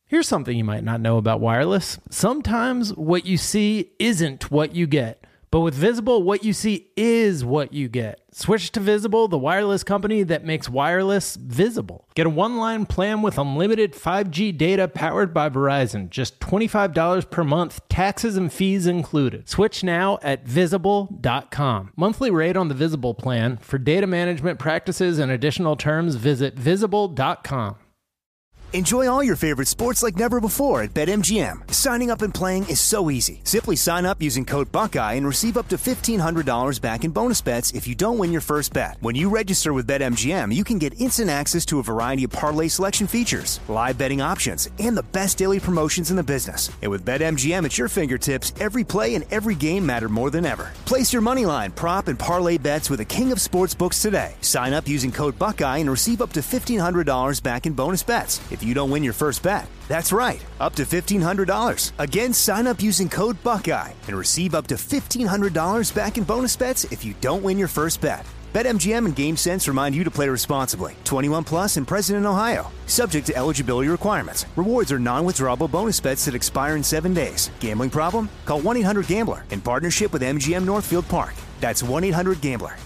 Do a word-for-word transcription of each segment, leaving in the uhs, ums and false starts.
Here's something you might not know about wireless. Sometimes what you see isn't what you get. But with Visible, what you see is what you get. Switch to Visible, the wireless company that makes wireless visible. Get a one-line plan with unlimited five G data powered by Verizon. Just twenty-five dollars per month, taxes and fees included. Switch now at visible dot com. Monthly rate on the Visible plan. For data management practices and additional terms, visit visible dot com. Enjoy all your favorite sports like never before at BetMGM. Signing up and playing is so easy. Simply sign up using code Buckeye and receive up to fifteen hundred dollars back in bonus bets if you don't win your first bet. When you register with BetMGM, you can get instant access to a variety of parlay selection features, live betting options, and the best daily promotions in the business. And with BetMGM at your fingertips, every play and every game matter more than ever. Place your moneyline, prop, and parlay bets with the king of sportsbooks today. Sign up using code Buckeye and receive up to fifteen hundred dollars back in bonus bets if you don't win your first bet. That's right, up to fifteen hundred dollars. Again, sign up using code Buckeye and receive up to fifteen hundred dollars back in bonus bets if you don't win your first bet. BetMGM and GameSense remind you to play responsibly. twenty-one plus and present in Ohio. Subject to eligibility requirements. Rewards are non-withdrawable bonus bets that expire in seven days. Gambling problem? Call one eight hundred gambler in partnership with M G M Northfield Park. That's one eight hundred gambler.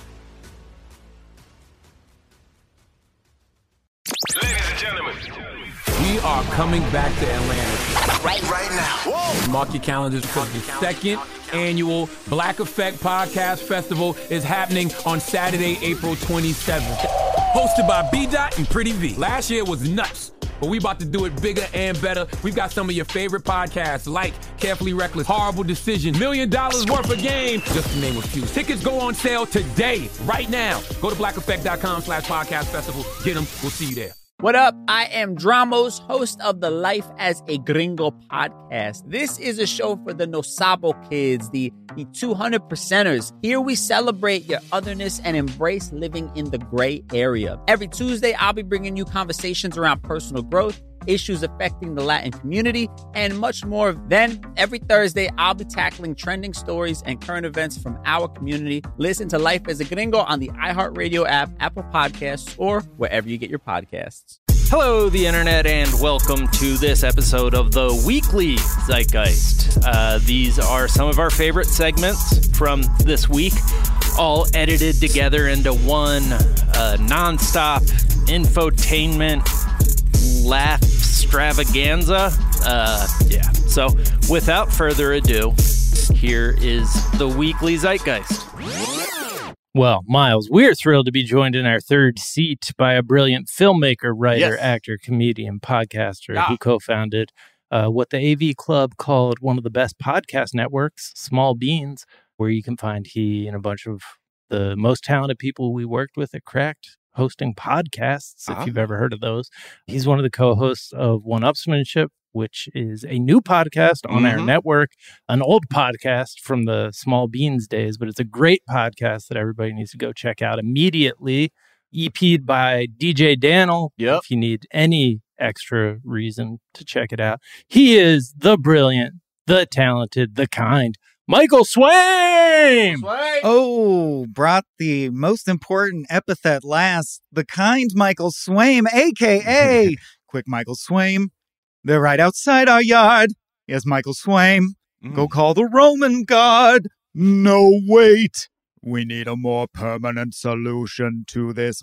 Ladies and gentlemen, we are coming back to Atlanta right, right now. Whoa. Mark your calendars because the second annual Black Effect Podcast Festival is happening on Saturday, April twenty-seventh. Hosted by B-Dot and Pretty V. Last year was nuts, but we about to do it bigger and better. We've got some of your favorite podcasts like Carefully Reckless, Horrible Decision, Million Dollars Worth of Game, just to name a few. Tickets go on sale today, right now. Go to black effect dot com slash podcast festival. Get them. We'll see you there. What up? I am Dramos, host of the Life as a Gringo podcast. This is a show for the No Sabo kids, the, the two hundred percenters. Here we celebrate your otherness and embrace living in the gray area. Every Tuesday, I'll be bringing you conversations around personal growth, issues affecting the Latin community, and much more. Then, every Thursday, I'll be tackling trending stories and current events from our community. Listen to Life as a Gringo on the iHeartRadio app, Apple Podcasts, or wherever you get your podcasts. Hello, the internet, and welcome to this episode of the Weekly Zeitgeist. Uh, these are some of our favorite segments from this week, all edited together into one uh, nonstop infotainment laugh extravaganza. Uh, yeah. So, without further ado, here is the Weekly Zeitgeist. Well, Miles, we're thrilled to be joined in our third seat by a brilliant filmmaker, writer, yes. actor, comedian, podcaster yeah. who co-founded uh, what the A V Club called one of the best podcast networks, Small Beans, where you can find he and a bunch of the most talented people we worked with at Cracked hosting podcasts, if uh-huh. you've ever heard of those. He's one of the co-hosts of One-Upsmanship, which is a new podcast on mm-hmm. our network, an old podcast from the Small Beans days, but it's a great podcast that everybody needs to go check out immediately. E P'd by D J Daniel, yep. if you need any extra reason to check it out. He is the brilliant, the talented, the kind, Michael Swaim! Swaim! Oh, brought the most important epithet last, the kind Michael Swaim, a k a. Quick Michael Swaim. They're right outside our yard. Yes, Michael Swaim. Mm. Go call the Roman god. No, wait. We need a more permanent solution to this,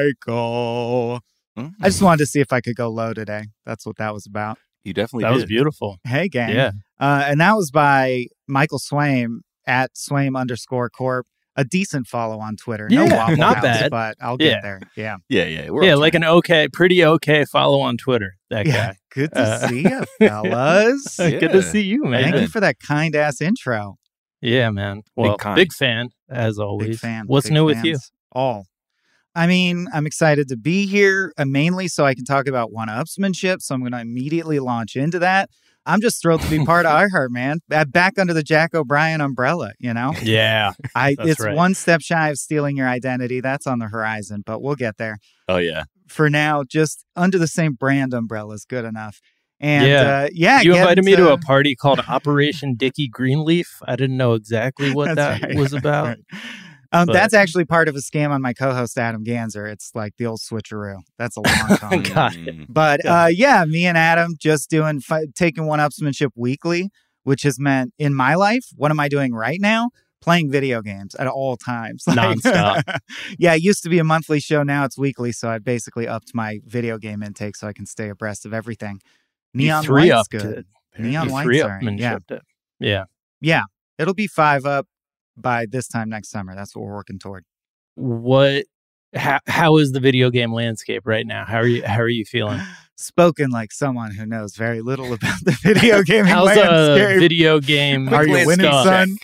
Michael. Mm. I just wanted to see if I could go low today. That's what that was about. You definitely that did. That was beautiful. Hey, gang. Yeah. Uh, and that was by Michael Swaim at Swaim underscore corp. A decent follow on Twitter. Yeah, no Waffle not House, bad. But I'll get yeah. there. Yeah. Yeah, yeah. We're yeah, like an okay, pretty okay follow on Twitter. That yeah, guy. Good to uh, see you, fellas. yeah. Good to see you, man. Thank you for that kind ass intro. Yeah, man. Well, big, big fan, as always. Big fan. What's big new fans. with you? All. I mean, I'm excited to be here, uh, mainly so I can talk about one-upsmanship. So I'm going to immediately launch into that. I'm just thrilled to be part of iHeart, man. Back under the Jack O'Brien umbrella, you know? Yeah. I, it's right. one step shy of stealing your identity. That's on the horizon, but we'll get there. Oh, yeah. For now, just under the same brand umbrella is good enough. And yeah, uh, yeah you invited into, me to a party called Operation Dickie Greenleaf. I didn't know exactly what that right. was about. Right. Um, But- that's actually part of a scam on my co-host Adam Ganzer. It's like the old switcheroo. That's a long time. Got it. Mm. But uh, yeah, me and Adam just doing fi- taking one-upsmanship weekly, which has meant in my life, what am I doing right now? Playing video games at all times. Like- Nonstop. Yeah, it used to be a monthly show. Now it's weekly. So I basically upped my video game intake so I can stay abreast of everything. Neon You three White's upped good. it. Neon You White's three all right. upmanshiped Yeah. it. Yeah. Yeah. It'll be five up by this time next summer. That's what we're working toward. What? How, how is the video game landscape right now? How are you? How are you feeling? Spoken like someone who knows very little about the video gaming How's a landscape. video game? Are you winning, stuff? son?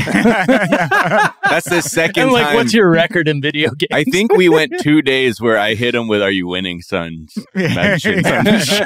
That's the second And like, time. what's your record in video games? I think we went two days where I hit him with "Are you winning, son?" mentions on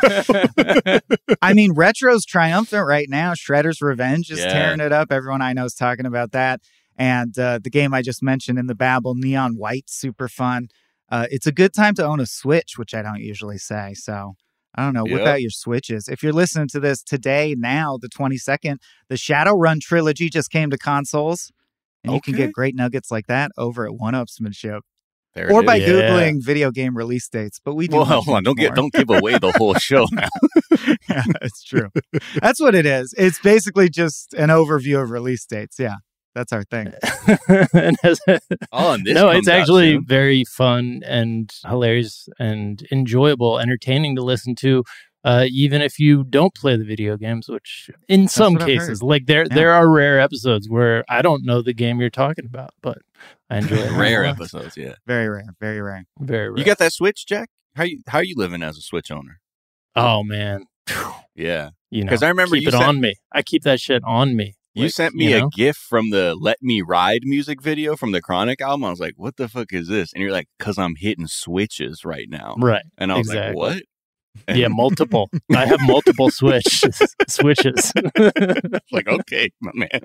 the show. I mean, Retro's triumphant right now. Shredder's Revenge is Yeah. tearing it up. Everyone I know is talking about that. And uh, the game I just mentioned in the babble, Neon White, super fun. Uh, it's a good time to own a Switch, which I don't usually say. So I don't know. Whip Yep. out your Switches. If you're listening to this today, now, the twenty-second, the Shadowrun trilogy just came to consoles. And you can Okay. get great nuggets like that over at one-upsmanship. There it Or by is. Yeah. Googling video game release dates. But we do Well, much, hold on. much Don't get more. don't give away the whole show now. Yeah, it's true. That's what it is. It's basically just an overview of release dates. Yeah, that's our thing. And as- Oh, and this no, comes it's out actually soon. very fun and hilarious and enjoyable, entertaining to listen to. Uh, even if you don't play the video games, which in some what I've cases, like there, Yeah. there are rare episodes where I don't know the game you're talking about, but I enjoy it. rare a lot. episodes. Yeah, Very rare. Very rare. Very rare. you got that Switch, Jack? How you how you living as a Switch owner? Oh man, Yeah, you know, 'Cause I remember keep you it sent- on me. I keep that shit on me. you Like, sent me you a know? GIF from the "Let Me Ride" music video from the Chronic album. I was like, "What the fuck is this?" And you're like, "Cause I'm hitting switches right now." right. And I was exactly. like, "What?" Yeah, multiple. I have multiple switch switches. Like, okay, my man.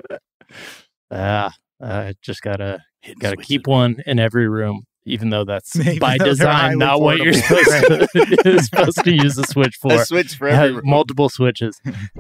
Ah, I just gotta Hitting gotta switches. keep one in every room, even though that's Even by though they're design highly not what you're portable. supposed to, you're supposed to use the switch for. A switch for It has every room. multiple switches.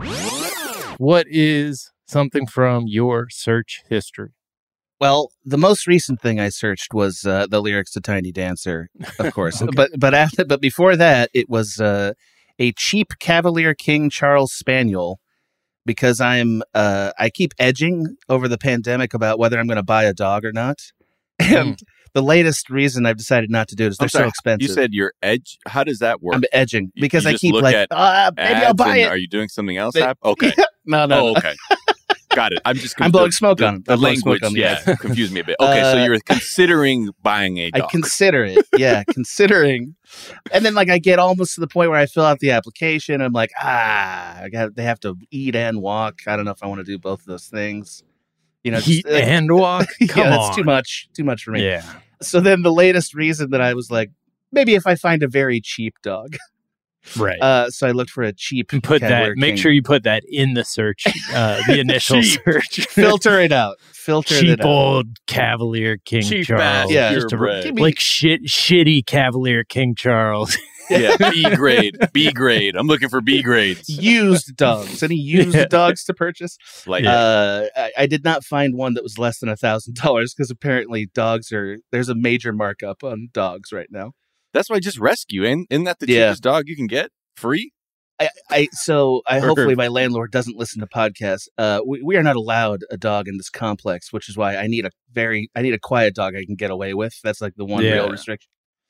What is something from your search history? Well, the most recent thing I searched was uh, the lyrics to Tiny Dancer, of course. Okay. But but after but before that, it was uh, a cheap Cavalier King Charles Spaniel, because I'm uh, I keep edging over the pandemic about whether I'm going to buy a dog or not. And the latest reason I've decided not to do it is they're I'm sorry, so expensive. You said your edge. How does that work? I'm edging You- because you I just keep look like, at ah, maybe I'll Ads buy and it. Are you doing something else? They- Hap? Okay. no, no, Oh, no. okay. Got it. I'm just. I'm blowing the- smoke the, on it. The I'm blowing smoke language, on it. yeah, confused me a bit. Okay, so Uh, you're considering buying a I dog. consider it. Yeah, considering. And then like I get almost to the point where I fill out the application. I'm like, ah, I got they have to eat and walk. I don't know if I want to do both of those things. You know, Eat just, like- and walk? Come yeah, on. that's too much. Too much for me. Yeah. So then the latest reason that I was like, maybe if I find a very cheap dog. Right. Uh, so I looked for a cheap. And put Cavalier that. Make King. sure you put that in the search, uh, the initial Cheap. search. filter it out. Filter Cheap it out. old Cavalier King Cheap Charles. ass Yeah. Just a- purebred. Give me- like shit, shitty Cavalier King Charles. Yeah, B grade, B grade. I'm looking for B grades. Used dogs. Any used Yeah. dogs to purchase? Like, Uh, I, I did not find one that was less than a thousand dollars because apparently dogs are there's a major markup on dogs right now. that's why just rescue. Ain't, isn't that the Yeah. cheapest dog you can get? Free? I, I so I Or- hopefully my landlord doesn't listen to podcasts. Uh, we, we are not allowed a dog in this complex, which is why I need a very I need a quiet dog I can get away with. That's like the one Yeah. real restriction.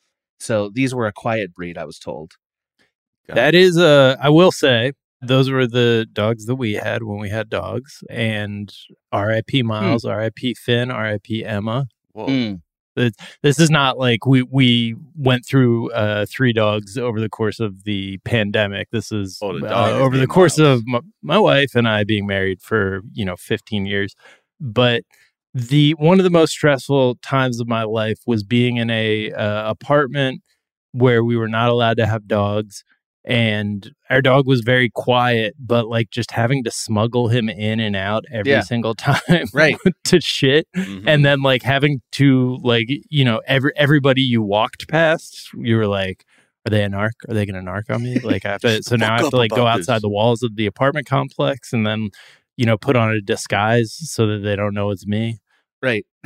So these were a quiet breed, I was told. That is, uh, I will say, those were the dogs that we had when we had dogs. And R I P Miles, R I P Finn, R I P Emma. Whoa. Mm. This is not like we we went through uh, three dogs over the course of the pandemic. This is Oh, the uh, dog is over the named course Miles. of my, my wife and I being married for you know fifteen years. But the one of the most stressful times of my life was being in a uh, apartment where we were not allowed to have dogs. And our dog was very quiet, but like just having to smuggle him in and out every Yeah. single time Right. to shit. Mhm. And then like having to like, you know, every everybody you walked past, you were like, are they a narc? Are they going to narc on me? Like I have to, so now I Fuck have up to like go about outside this. the walls of the apartment complex and then, you know, put on a disguise so that they don't know it's me. Right.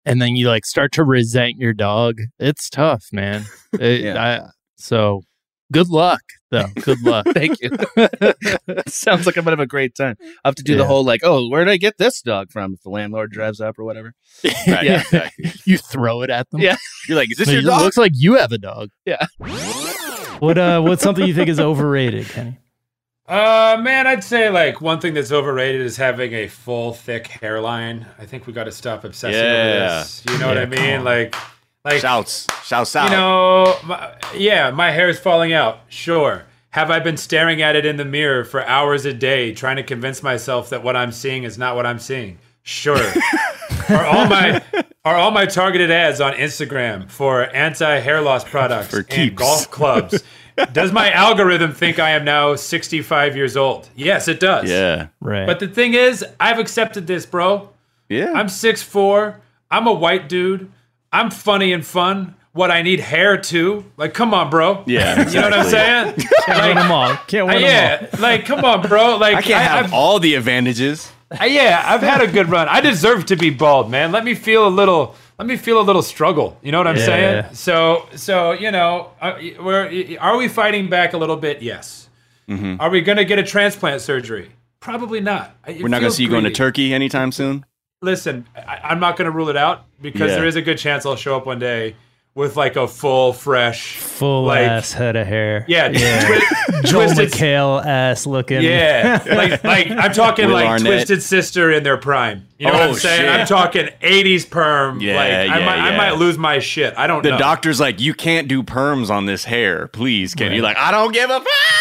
and then you like start to resent your dog. It's tough, man. It, Yeah. I, so good luck, though. Good luck. Thank you. Sounds like I'm gonna have a great time. I have to do Yeah. the whole like, oh, where did I get this dog from? If the landlord drives up or whatever. Right, Yeah. exactly. You throw it at them. Yeah. You're like, is this No, your it dog? looks like you have a dog. Yeah. What uh? What's something you think is overrated, Kenny? Uh, man, I'd say like one thing that's overrated is having a full, thick hairline. I think we got to stop obsessing Yeah. over this. You know Yeah, what I come mean? on. Like, like Shouts. Shouts out. you know, my, yeah, my hair is falling out. Sure. Have I been staring at it in the mirror for hours a day, trying to convince myself that what I'm seeing is not what I'm seeing? Sure. are all my are all my targeted ads on Instagram for anti-hair loss products For and keeps. golf clubs? Does my algorithm think I am now sixty-five years old? Yes, it does. Yeah. Right. But the thing is, I've accepted this, bro. Yeah. I'm six foot four. I'm a white dude. I'm funny and fun. What, I need hair too? Like, come on, bro. Yeah, You know what I'm saying? Can't win them all. Can't Uh, win them yeah, like, come on, bro. Like, I can't have I've, all the advantages. uh, yeah, I've had a good run. I deserve to be bald, man. Let me feel a little. Let me feel a little struggle. You know what I'm Yeah. saying? So, so you know, uh, we're are we fighting back a little bit? Yes. Mm-hmm. Are we gonna get a transplant surgery? Probably not. It We're not going to feels see you going to greedy. Turkey anytime soon. Listen, I, I'm not going to rule it out because Yeah. there is a good chance I'll show up one day with like a full, fresh, Full like, ass head of hair. yeah, twi- Joel twisted, McHale ass looking. yeah, like, like I'm talking Will like Arnett. Twisted Sister in their prime. You know what Oh, I'm saying? shit. I'm talking eighties perm. Yeah, like, I yeah, might, I yeah. might lose my shit. I don't The know. doctor's like, you can't do perms on this hair. Please, can you? Like, I don't give a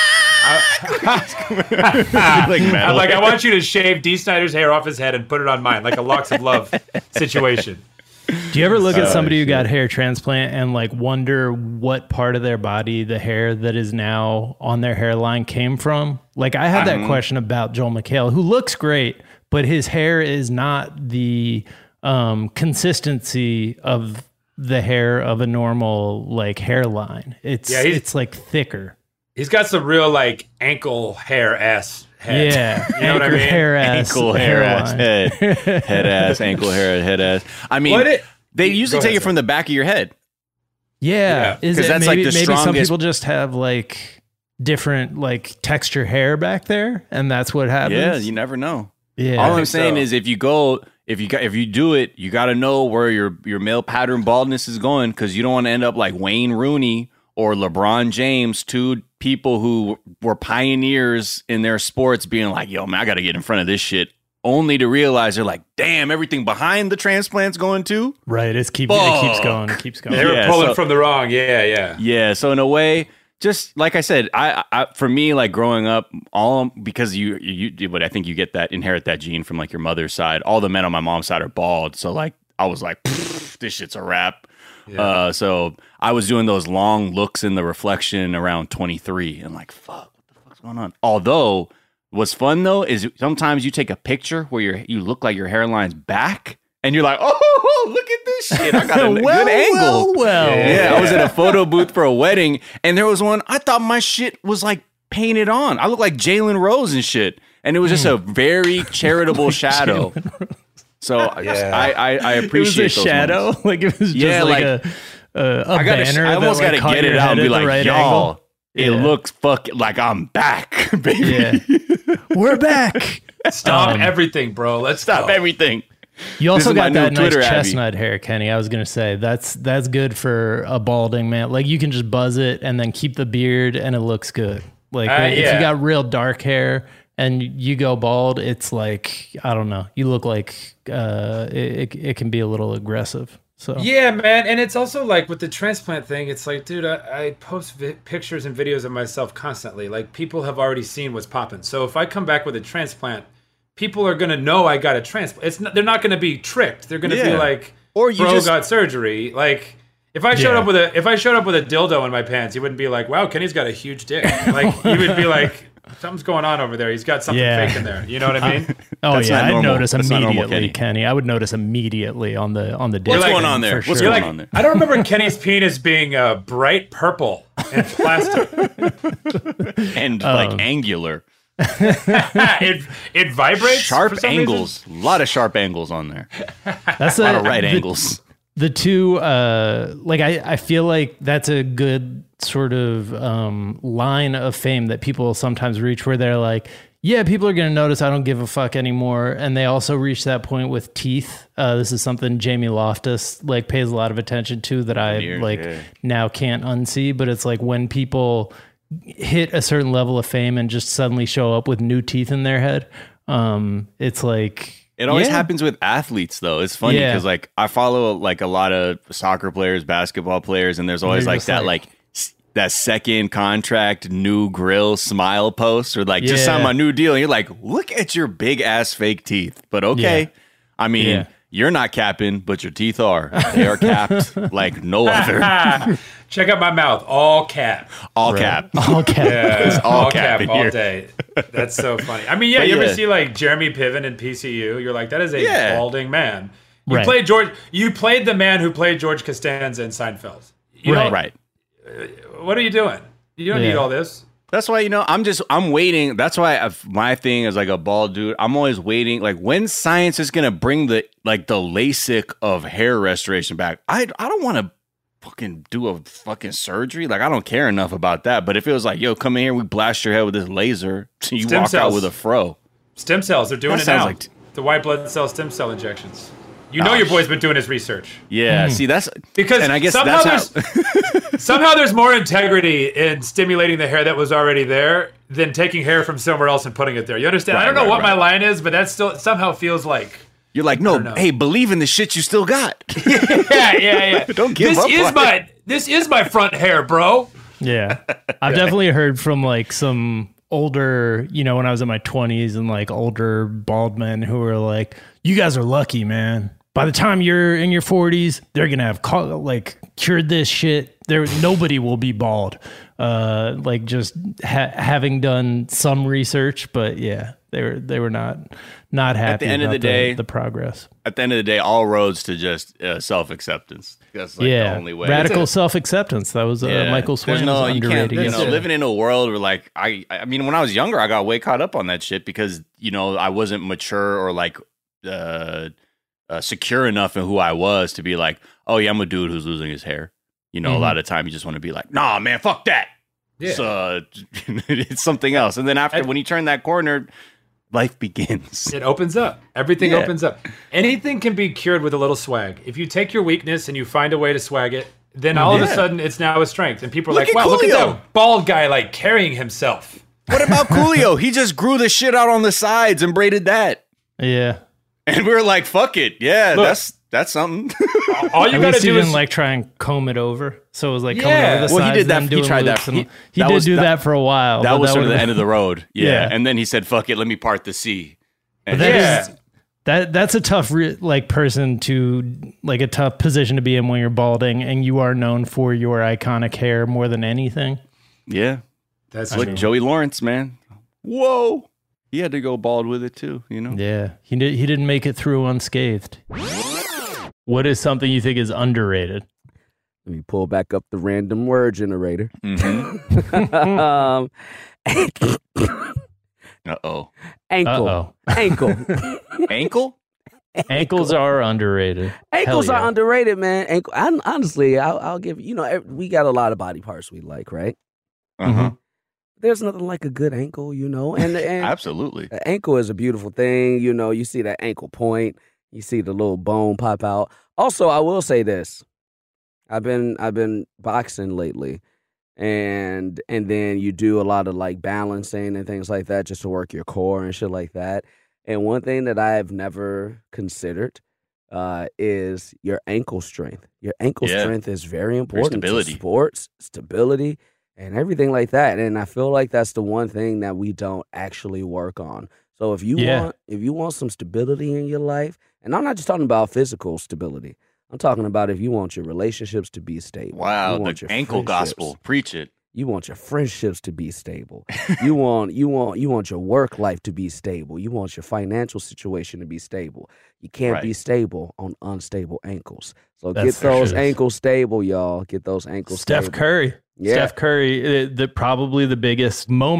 fuck. like, I'm metal. like, I want you to shave D. Snyder's hair off his head and put it on mine, like a Locks of Love situation. Do you ever look at Oh, somebody who shit. got hair transplant and like wonder what part of their body the hair that is now on their hairline came from? Like I had that Mhm. question about Joel McHale, who looks great, but his hair is not the um, consistency of the hair of a normal like hairline. It's Yeah, he's- it's like thicker. He's got some real like ankle hair ass head. Yeah, You know what I anchor mean? hair ass, ankle hair ass hairline. head head ass ankle hair head ass. I mean, What it- they Go usually ahead, take it sir. from the back of your head. Yeah, Yeah, is 'cause it that's, like, maybe, the maybe some strongest- people just have like different like texture hair back there, and that's what happens. Yeah, you never know. yeah. All I'm think saying so. is, if you go, if you got, if you do it, you got to know where your your male pattern baldness is going, because you don't want to end up like Wayne Rooney or LeBron James, two people who were pioneers in their sports, being like, "Yo, man, I got to get in front of this shit," only to realize they're like, "Damn, everything behind the transplant's going too." Right, it's keep it keeps Fuck. going, it keeps going. They were Yeah, pulling so- from the wrong. Yeah, yeah. Yeah, so in a way, just like I said, I, I for me, like growing up, all because you you but I think you get that inherit that gene from like your mother's side. All the men on my mom's side are bald, so like I was like, "Pfft, this shit's a wrap. Uh, so I was doing those long looks in the reflection around twenty-three, and like, fuck, what the fuck's going on? Although, what's fun though is sometimes you take a picture where you you look like your hairline's back, and you're like, oh, look at this shit, I got a well, good angle. well, well. Yeah, I was in a photo booth for a wedding, and there was one, I thought my shit was like painted on. I looked like Jalen Rose and shit. And it was just a very charitable shadow. So Yeah. I, I, I It was appreciate a those shadow, moments. like it was just Yeah, like, like, a a, a I gotta, banner. I almost that, like, gotta caught get your it out head and be at the like, right y'all, angle. it Yeah. looks fuck like I'm back, baby. Yeah, we're back. Stop Um, everything, bro. Let's Stop go. everything. You also This is my got new that nice Twitter, Abby. chestnut hair, Kenny. I was gonna say that's that's good for a balding man. Like you can just buzz it and then keep the beard, and it looks good. Like Uh, if yeah. you got real dark hair and you go bald, it's like I don't know. You look like uh, it. It, it can be a little aggressive. So Yeah, man, and it's also like with the transplant thing. It's like, dude, I, I post vi- pictures and videos of myself constantly. Like people have already seen what's popping. So if I come back with a transplant, people are gonna know I got a transplant. It's not, they're not gonna be tricked. They're gonna be Yeah. like, Or you bro just- got surgery. Like if I showed Yeah. up with a if I showed up with a dildo in my pants, you wouldn't be like, wow, Kenny's got a huge dick. Like you would be like, something's going on over there. He's got something Yeah. fake in there. You know what I mean? Oh That's yeah, not I'd normal. notice That's not normal, immediately, Kenny. Kenny. I would notice immediately on the on the dick. What's like- going on there? for What's sure. You're going like, on there? I don't remember Kenny's penis being uh, bright purple and plastic. And Um, like angular. it it vibrates. Sharp for some angles. A lot of sharp angles on there. That's A lot a, of right the, angles. The two, uh, like I, I feel like that's a good sort of um, line of fame that people sometimes reach where they're like, yeah, people are going to notice I don't give a fuck anymore. And they also reach that point with teeth. Uh, this is something Jamie Loftus like pays a lot of attention to that I Weird, like yeah. now can't unsee. But it's like when people hit a certain level of fame and just suddenly show up with new teeth in their head, um, it's like... It always yeah. happens with athletes, though. It's funny Yeah. because, like, I follow like a lot of soccer players, basketball players, and there's always They're like just that, like- like s- that second contract, new grill smile post, or like just Yeah. signed my new deal, and you're like, look at your big ass fake teeth. But okay, Yeah. I mean, Yeah. you're not capping, but your teeth are. They are capped like no other. Check out my mouth, all cap. All cap. All cap. Yeah, all all cap cap in all here. day. That's so funny. I mean, yeah, But you yeah. ever see like Jeremy Piven in P C U? You're like, that is a Yeah. balding man. You Right. played George. You played the man who played George Costanza in Seinfeld. You Right. don't- Right. What are you doing? You don't Yeah. need all this. That's why, you know, I'm just, I'm waiting. That's why I've, my thing is like a bald dude. I'm always waiting. Like when science is going to bring the, like the LASIK of hair restoration back. I, I don't want to fucking do a fucking surgery. Like I don't care enough about that. But if it was like, yo, come in here, we blast your head with this laser. You Stem walk cells. out with a fro. Stem cells. They're doing That it sounds now. like t- the white blood cell stem cell injections. You know Oh, your boy's been doing his research. Yeah. See, that's Because and I guess somehow that's there's how, somehow there's more integrity in stimulating the hair that was already there than taking hair from somewhere else and putting it there. You understand? I Right, don't know right, what my right. line is, but that still somehow feels like you're like, no, know. hey, believe in the shit you still got. yeah, yeah, yeah. Don't give this up is on my it. this is my front hair, bro. Yeah. I've definitely heard from like some older, you know, when I was in my twenties and like older bald men who were like, you guys are lucky, man. By the time you're in your forties, they're going to have co- like cured this shit. There, nobody will be bald. Uh, like just ha- having done some research, but yeah, they were, they were not, not happy the end of about the day- the progress. At the end of the day, all roads to just uh, self-acceptance. That's like yeah. the only way. Radical self-acceptance. That was uh, Yeah. Michael There's Swain's no, you can't, underrated. you know, guest. living in a world where like I, I mean, when I was younger, I got way caught up on that shit because you know I wasn't mature or like uh, uh, secure enough in who I was to be like, oh yeah, I'm a dude who's losing his hair. You know, Mhm. a lot of time you just want to be like, nah, man, fuck that. It's, uh, it's something else. And then after And- when you turn that corner, life begins. It opens up. Everything Yeah. opens up. Anything can be cured with a little swag. If you take your weakness and you find a way to swag it, then all of a Yeah. sudden it's now a strength. And people are Look like, at wow, look at Coolio. that bald guy like carrying himself. What about Coolio? He just grew the shit out on the sides and braided that. Yeah. And we were like, fuck it. Yeah, Look. that's that's something. All you At gotta least he do didn't is like try and comb it over, so it was like Yeah. coming over the Well, he sides did that- and he doing tried that. loops and- He- He, that did was- do that- that, for a while. That but was sort of the would've- end of the road. Yeah. Yeah. And then he said, fuck it, let me part the sea. And That Yeah. is- that that's a tough re- like person to like a tough position to be in when you're balding and you are known for your iconic hair more than anything. yeah. That's Look, true. Joey Lawrence, man. Whoa. He had to go bald with it too, you know? Yeah, he did. He didn't make it through unscathed. What is something you think is underrated? Let me pull back up the random word generator. Mm-hmm. um, Uh-oh. ankle. Uh-oh. Ankle. Ankle? Ankles are underrated. Ankles Hell are yeah. underrated, man. Ankle. I, honestly, I'll, I'll give you know ev- we got a lot of body parts we like, right? Uh-huh. There's nothing like a good ankle, you know. And, and Absolutely. the ankle is a beautiful thing, you know. You see that ankle point, you see the little bone pop out. Also, I will say this: I've been I've been boxing lately, and and then you do a lot of like balancing and things like that just to work your core and shit like that. And one thing that I've never considered uh, is your ankle strength. Your ankle Yeah. strength is very important stability. to sports, stability, and everything like that. And I feel like that's the one thing that we don't actually work on. So if you Yeah. want if you want some stability in your life, and I'm not just talking about physical stability. I'm talking about if you want your relationships to be stable. Wow, you want the your ankle friendships- gospel. Preach it. You want your friendships to be stable. you want you want you want your work life to be stable. You want your financial situation to be stable. You can't be Right. stable on unstable ankles. So That's get for those sure. ankles stable, y'all. Get those ankles Steph stable. Curry. Yeah. Steph Curry, uh, the probably the biggest moment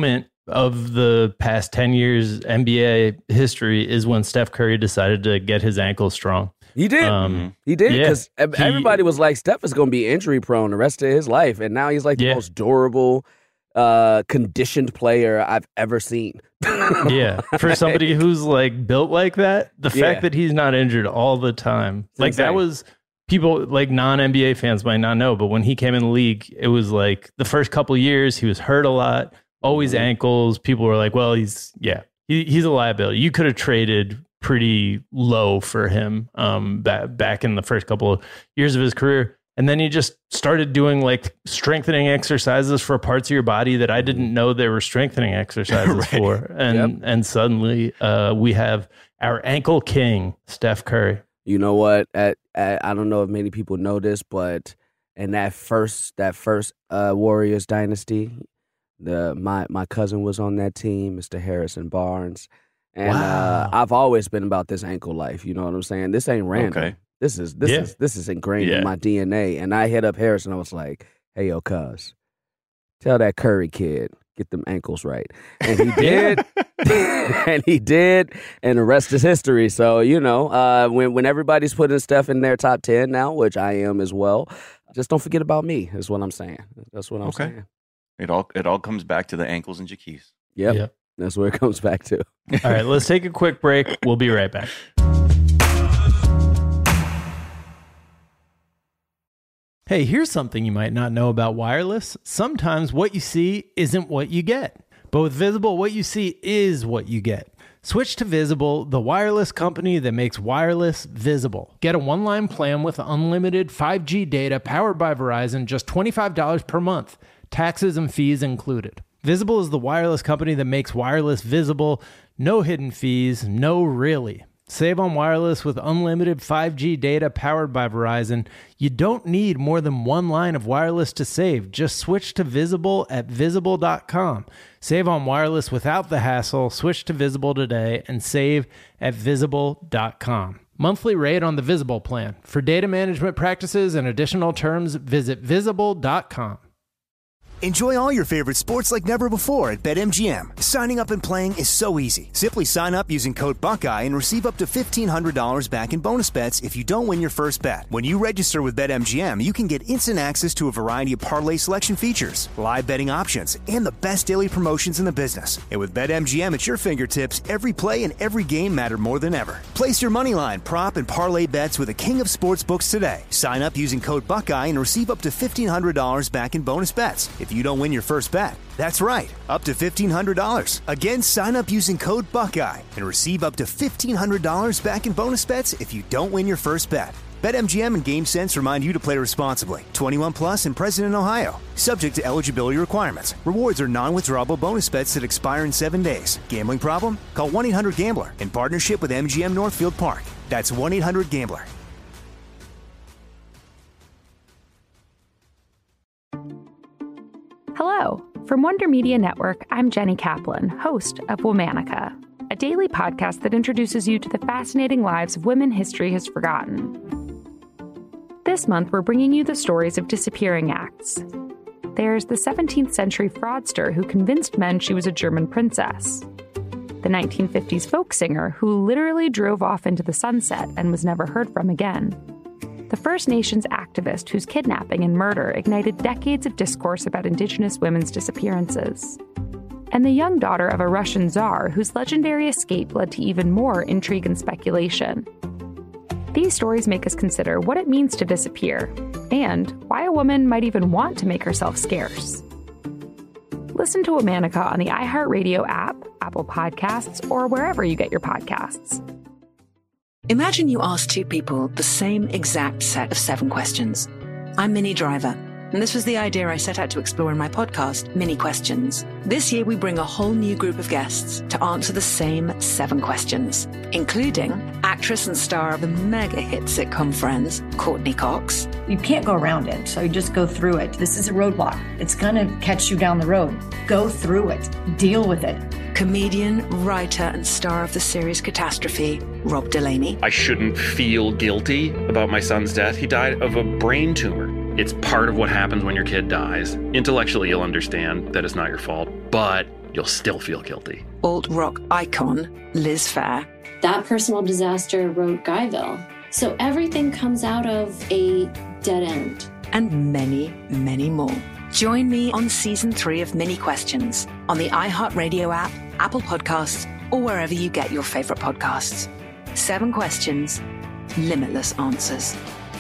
of the past ten years N B A history is when Steph Curry decided to get his ankle strong. He did. Um, he did because yeah, everybody was like, Steph is going to be injury prone the rest of his life. And now he's like the yeah. most durable, uh, conditioned player I've ever seen. Yeah. For somebody who's like built like that, the Yeah. fact that he's not injured all the time, It's like insane. that was people like non-N B A fans might not know, but when he came in the league, it was like the first couple years he was hurt a lot, always ankles. People were like, well, he's, yeah, he, he's a liability. You could have traded pretty low for him um, back, back in the first couple of years of his career. And then he just started doing like strengthening exercises for parts of your body that I didn't know there were strengthening exercises Right. for. And Yep. and suddenly uh, we have our ankle king, Steph Curry. You know what? At, at, I don't know if many people know this, but in that first that first uh, Warriors dynasty, the my my cousin was on that team, Mister Harrison Barnes, and uh, Wow. I've always been about this ankle life. You know what I'm saying? This ain't random. Okay. This is this Yeah. is this is ingrained Yeah. in my D N A. And I hit up Harrison. I was like, "Hey, yo, cuz, tell that Curry kid get them ankles right." And he did. and he did, and the rest is history. So, you know, uh, when when everybody's putting Steph in their top ten now, which I am as well, just don't forget about me, is what I'm saying. That's what I'm Okay. saying. It all it all comes back to the ankles and Jaquez. Yep. Yep. That's where it comes back to. All right, let's take a quick break. We'll be right back. Hey, here's something you might not know about wireless. Sometimes what you see isn't what you get. But with Visible, what you see is what you get. Switch to Visible, the wireless company that makes wireless visible. Get a one-line plan with unlimited five G data powered by Verizon, just twenty-five dollars per month. Taxes and fees included. Visible is the wireless company that makes wireless visible. No hidden fees, no really. Save on wireless with unlimited five G data powered by Verizon. You don't need more than one line of wireless to save. Just switch to Visible at visible dot com. Save on wireless without the hassle. Switch to Visible today and save at visible dot com. Monthly rate on the Visible plan. For data management practices and additional terms, visit visible dot com. Enjoy all your favorite sports like never before at BetMGM. Signing up and playing is so easy. Simply sign up using code Buckeye and receive up to fifteen hundred dollars back in bonus bets if you don't win your first bet. When you register with BetMGM, you can get instant access to a variety of parlay selection features, live betting options, and the best daily promotions in the business. And with BetMGM at your fingertips, every play and every game matter more than ever. Place your moneyline, prop, and parlay bets with the king of sportsbooks today. Sign up using code Buckeye and receive up to fifteen hundred dollars back in bonus bets if you don't win your first bet. That's right, up to fifteen hundred dollars. Again, sign up using code Buckeye and receive up to fifteen hundred dollars back in bonus bets if you don't win your first bet. BetMGM and GameSense remind you to play responsibly. twenty-one plus and present in Ohio. Subject to eligibility requirements. Rewards are non-withdrawable bonus bets that expire in seven days. Gambling problem? Call one eight hundred gambler in partnership with M G M Northfield Park. That's one eight hundred gambler. Hello. From Wonder Media Network, I'm Jenny Kaplan, host of Womanica, a daily podcast that introduces you to the fascinating lives of women history has forgotten. This month, we're bringing you the stories of disappearing acts. There's the seventeenth century fraudster who convinced men she was a German princess. The nineteen fifties folk singer who literally drove off into the sunset and was never heard from again. The First Nations activist whose kidnapping and murder ignited decades of discourse about Indigenous women's disappearances. And the young daughter of a Russian czar whose legendary escape led to even more intrigue and speculation. These stories make us consider what it means to disappear, and why a woman might even want to make herself scarce. Listen to Womanica on the iHeartRadio app, Apple Podcasts, or wherever you get your podcasts. Imagine you ask two people the same exact set of seven questions. I'm Minnie Driver, and this was the idea I set out to explore in my podcast, Minnie Questions. This year, we bring a whole new group of guests to answer the same seven questions, including actress and star of the mega hit sitcom Friends, Courtney Cox. You can't go around it, so you just go through it. This is a roadblock. It's going to catch you down the road. Go through it. Deal with it. Comedian, writer, and star of the series Catastrophe, Rob Delaney. I shouldn't feel guilty about my son's death. He died of a brain tumor. It's part of what happens when your kid dies. Intellectually, you'll understand that it's not your fault, but you'll still feel guilty. Alt-rock icon Liz Phair. That personal disaster wrote Guyville. So everything comes out of a dead end. And many, many more. Join me on season three of Mini Questions on the iHeartRadio app, Apple Podcasts, or wherever you get your favorite podcasts. Seven questions, limitless answers.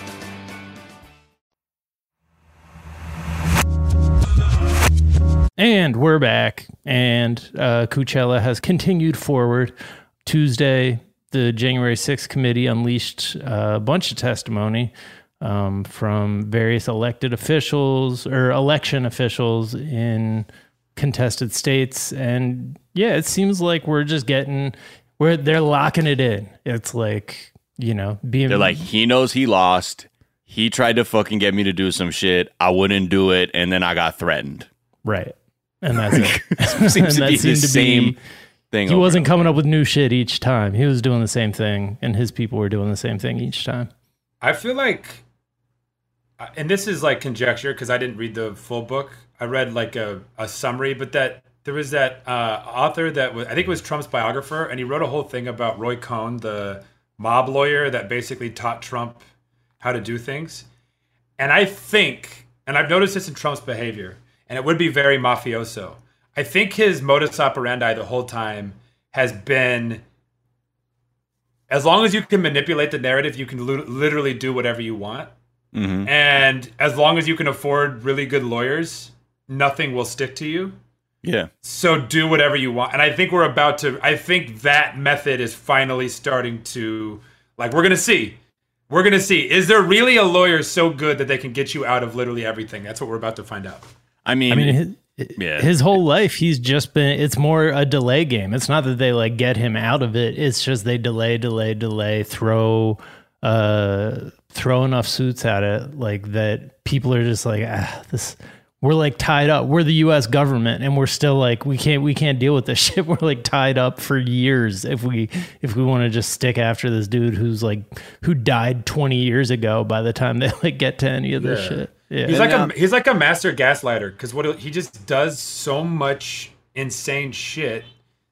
And we're back, and uh, Coachella has continued forward. Tuesday, the January sixth committee unleashed a bunch of testimony um, from various elected officials or election officials in contested states. And yeah, it seems like we're just getting, where they're locking it in. It's like, you know, being. They're like, he knows he lost. He tried to fucking get me to do some shit. I wouldn't do it. And then I got threatened. Right. And that's it. Seems to that be the to same be, thing. He over wasn't and coming up with new shit each time. He was doing the same thing, and his people were doing the same thing each time. I feel like, and this is like conjecture because I didn't read the full book. I read like a, a summary, but that there was that uh, author that was, I think it was Trump's biographer, and he wrote a whole thing about Roy Cohn, the mob lawyer that basically taught Trump how to do things. And I think, and I've noticed this in Trump's behavior, and it would be very mafioso. I think his modus operandi the whole time has been, as long as you can manipulate the narrative, you can li- literally do whatever you want. Mm-hmm. And as long as you can afford really good lawyers, nothing will stick to you. Yeah. So do whatever you want. And I think we're about to, I think that method is finally starting to, like, we're going to see. We're going to see. Is there really a lawyer so good that they can get you out of literally everything? That's what we're about to find out. I mean, I mean, his, yeah. his whole life, he's just been, it's more a delay game. It's not that they like get him out of it. It's just they delay, delay, delay, throw, uh, throw enough suits at it like that people are just like, ah, this, we're like tied up. We're the U S government and we're still like, we can't, we can't deal with this shit. We're like tied up for years if we, if we want to just stick after this dude who's like, who died twenty years ago by the time they like get to any of this Yeah. shit. Yeah. He's like a he's like a master gaslighter because what he just does so much insane shit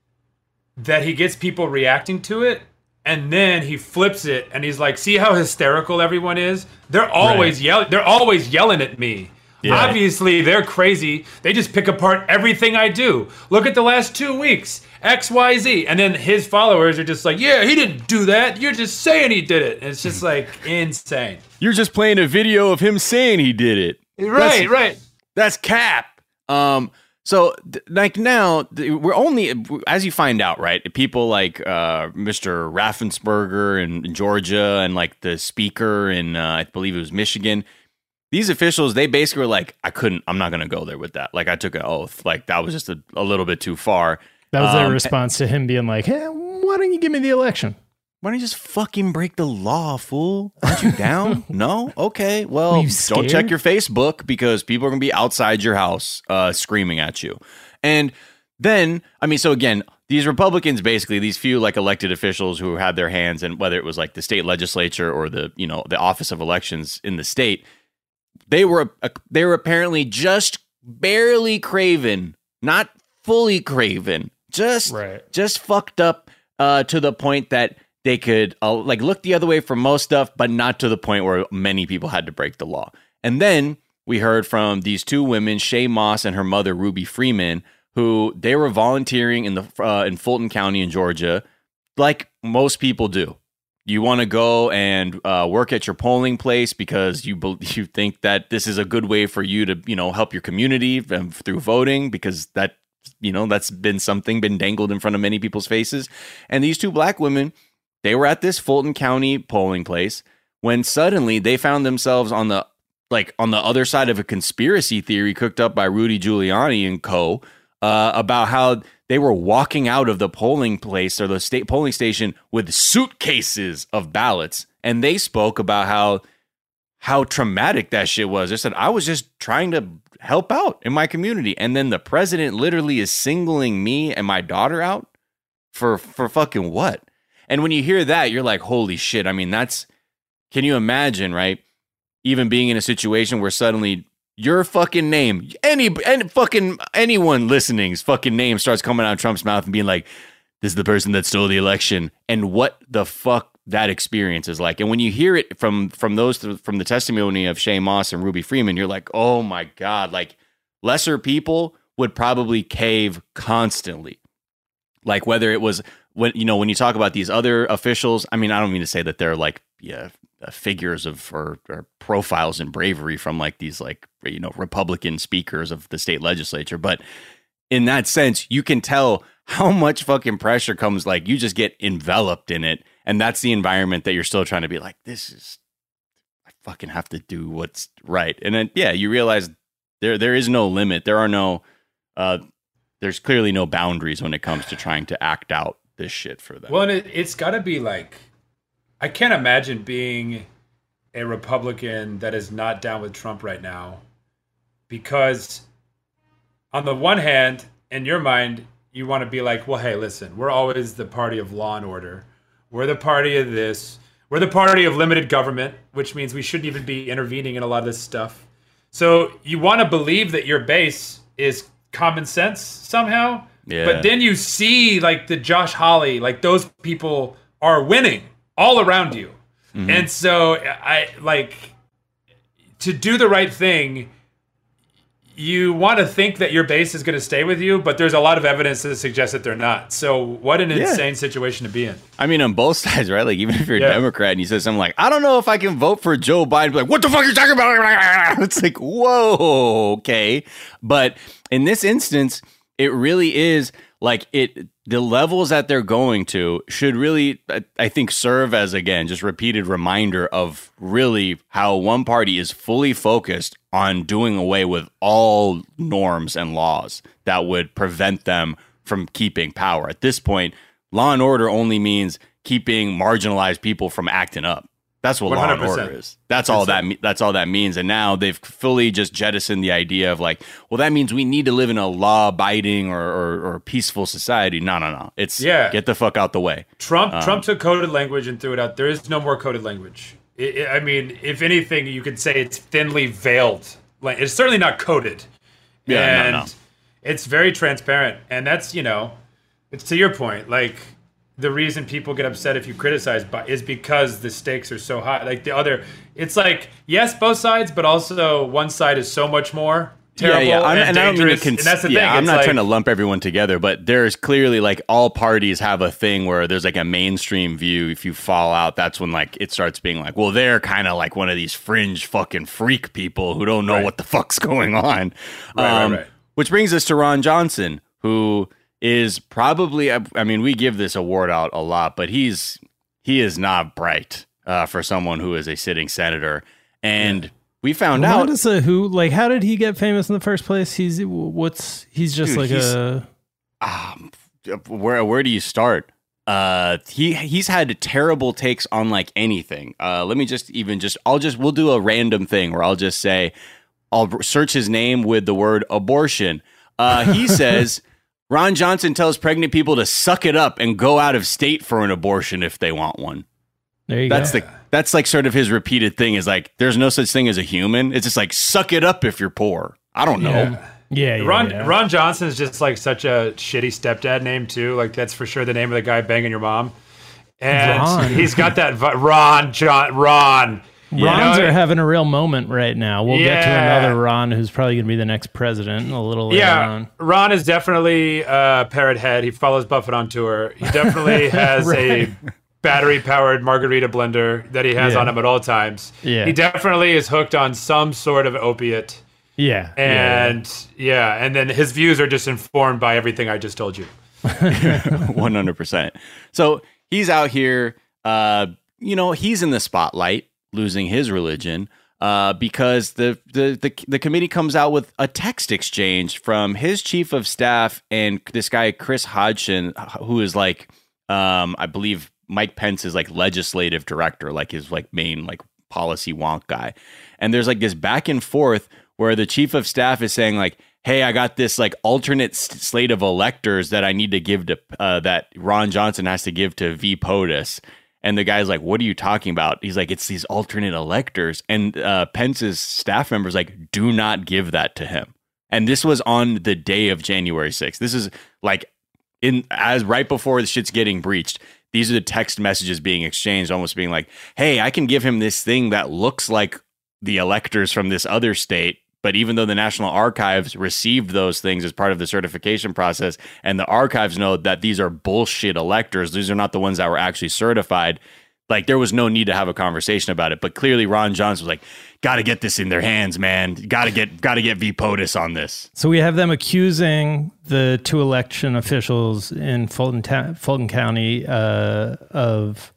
that he gets people reacting to it, and then he flips it and he's like, "See how hysterical everyone is? They're always Right. yelling. They're always yelling at me. Yeah. Obviously, they're crazy. They just pick apart everything I do. Look at the last two weeks, X, Y, Z." And then his followers are just like, "Yeah, he didn't do that. You're just saying he did it." And it's just like insane. You're just playing a video of him saying he did it. Right, That's- right. That's cap. Um, so th- like now th- we're only, as you find out, right? People like uh, Mister Raffensperger in, in Georgia and like the speaker in, uh, I believe it was Michigan. These officials, they basically were like, I couldn't, I'm not going to go there with that. Like I took an oath. Like that was just a, a little bit too far. That was their Um, response to him being like, hey, why don't you give me the election? Why don't you just fucking break the law, fool? Aren't you down? No? Okay. Well, Were you don't scared? check your Facebook because people are going to be outside your house uh, screaming at you. And then, I mean, so again, these Republicans, basically, these few like elected officials who had their hands in whether it was like the state legislature or the, you know, the Office of Elections in the state, they were uh, they were apparently just barely craven, not fully craven, just Right. just fucked up uh, to the point that they could uh, like look the other way for most stuff, but not to the point where many people had to break the law. And then we heard from these two women, Shay Moss and her mother, Ruby Freeman, who they were volunteering in the uh, in Fulton County in Georgia, like most people do. You want to go and uh, work at your polling place because you be- you think that this is a good way for you to, you know, help your community um, through voting, because that, you know, that's been something been dangled in front of many people's faces. And these two black women, they were at this Fulton County polling place when suddenly they found themselves on the like on the other side of a conspiracy theory cooked up by Rudy Giuliani and co. Uh, about how they were walking out of the polling place or the state polling station with suitcases of ballots. And they spoke about how how traumatic that shit was. They said, I was just trying to help out in my community. And then the president literally is singling me and my daughter out for for fucking what? And when you hear that, you're like, holy shit. I mean, that's, can you imagine, right? even being in a situation where suddenly your fucking name, any, any fucking anyone listening's fucking name starts coming out of Trump's mouth and being like, this is the person that stole the election, and what the fuck that experience is like. And when you hear it from from those from the testimony of Shay Moss and Ruby Freeman, you're like, oh my God, like lesser people would probably cave constantly. Like whether it was when, you know, when you talk about these other officials, I mean, I don't mean to say that they're like, yeah, figures of or, or profiles in bravery from like these like, you know, Republican speakers of the state legislature. But in that sense, you can tell how much fucking pressure comes, like you just get enveloped in it. And that's the environment that you're still trying to be like, this is, I fucking have to do what's right. And then, yeah, you realize there there is no limit. There are no, uh, there's clearly no boundaries when it comes to trying to act out this shit for them. Well, and it, it's got to be like, I can't imagine being a Republican that is not down with Trump right now, because on the one hand, in your mind, you want to be like, well, hey, listen, we're always the party of law and order. We're the party of this. We're the party of limited government, which means we shouldn't even be intervening in a lot of this stuff. So you want to believe that your base is common sense somehow. Yeah. But then you see like the Josh Hawley, like those people are winning all around you. Mm-hmm. And so I like to do the right thing. You want to think that your base is going to stay with you, but there's a lot of evidence that suggests that they're not. So what an Yeah. insane situation to be in. I mean, on both sides, right? Like, even if you're a Yeah. Democrat and you say something like, I don't know if I can vote for Joe Biden, be like, what the fuck are you talking about? It's like, whoa, okay. But in this instance, it really is like it, the levels that they're going to should really, I- I think, serve as, again, just repeated reminder of really how one party is fully focused on doing away with all norms and laws that would prevent them from keeping power. At this point, law and order only means keeping marginalized people from acting up. That's what law and one hundred percent. order is. That's all that me- that's all that means. And now they've fully just jettisoned the idea of like, well, that means we need to live in a law-abiding or, or, or peaceful society. No, no, no. It's Yeah. get the fuck out the way. Trump Um, Trump took coded language and threw it out. There is no more coded language. It, it- I mean, if anything, you could say it's thinly veiled. Like, it's certainly not coded. Yeah, and no, no. it's very transparent. And that's, you know, it's to your point. Like, the reason people get upset if you criticize bu- is because the stakes are so high. Like the other, it's like, yes, both sides, but also one side is so much more terrible yeah, yeah. I'm, and, and I don't mean to dangerous. con- and that's the yeah, thing. I'm It's not like, trying to lump everyone together, but there's clearly like all parties have a thing where there's like a mainstream view. If you fall out, that's when like it starts being like, well, they're kind of like one of these fringe fucking freak people who don't know Right. what the fuck's going on. Right, right, Um, right. Which brings us to Ron Johnson, who is probably, I I mean, we give this award out a lot, but he's he is not bright uh, for someone who is a sitting senator. And we found Remind out. us of who, like, how did he get famous in the first place? He's what's he's just Dude, like he's- a um, where where do you start? Uh, he he's had terrible takes on like anything. Uh, let me just even just I'll just we'll do a random thing where I'll just say I'll search his name with the word abortion. Uh, he says Ron Johnson tells pregnant people to suck it up and go out of state for an abortion if they want one. there you That's go. the that's like sort of his repeated thing is like there's no such thing as a human. It's just like suck it up if you're poor. I don't know. Yeah. Yeah, yeah, Ron yeah. Ron Johnson is just like such a shitty stepdad name too. Like that's for sure the name of the guy banging your mom. And Ron. he's got that vi- Ron John Ron. You Rons know? are having a real moment right now. We'll get to Yeah. another Ron who's probably going to be the next president a little later Yeah, on. Ron is definitely a parrot head. He follows Buffett on tour. He definitely has Right. a battery-powered margarita blender that he has Yeah. on him at all times. Yeah. He definitely is hooked on some sort of opiate. Yeah. And yeah, and then his views are just informed by everything I just told you. one hundred percent. So he's out here, uh, you know, he's in the spotlight, losing his religion, uh, because the, the the the committee comes out with a text exchange from his chief of staff and this guy Chris Hodgson, who is like, um, I believe Mike Pence's like legislative director, like his like main like policy wonk guy. And there's like this back and forth where the chief of staff is saying like, hey, I got this like alternate s- slate of electors that I need to give to uh, that Ron Johnson has to give to V. POTUS. And the guy's like, what are you talking about? He's like, it's these alternate electors. And uh, Pence's staff members like, do not give that to him. And this was on the day of January sixth. This is like in as right before the shit's getting breached. These are the text messages being exchanged, almost being like, hey, I can give him this thing that looks like the electors from this other state. But even though the National Archives received those things as part of the certification process, and the archives know that these are bullshit electors, these are not the ones that were actually certified, like there was no need to have a conversation about it. But clearly Ron Johnson was like, got to get this in their hands, man. Got to get got to get V. POTUS on this. So we have them accusing the two election officials in Fulton, ta- Fulton County uh, of...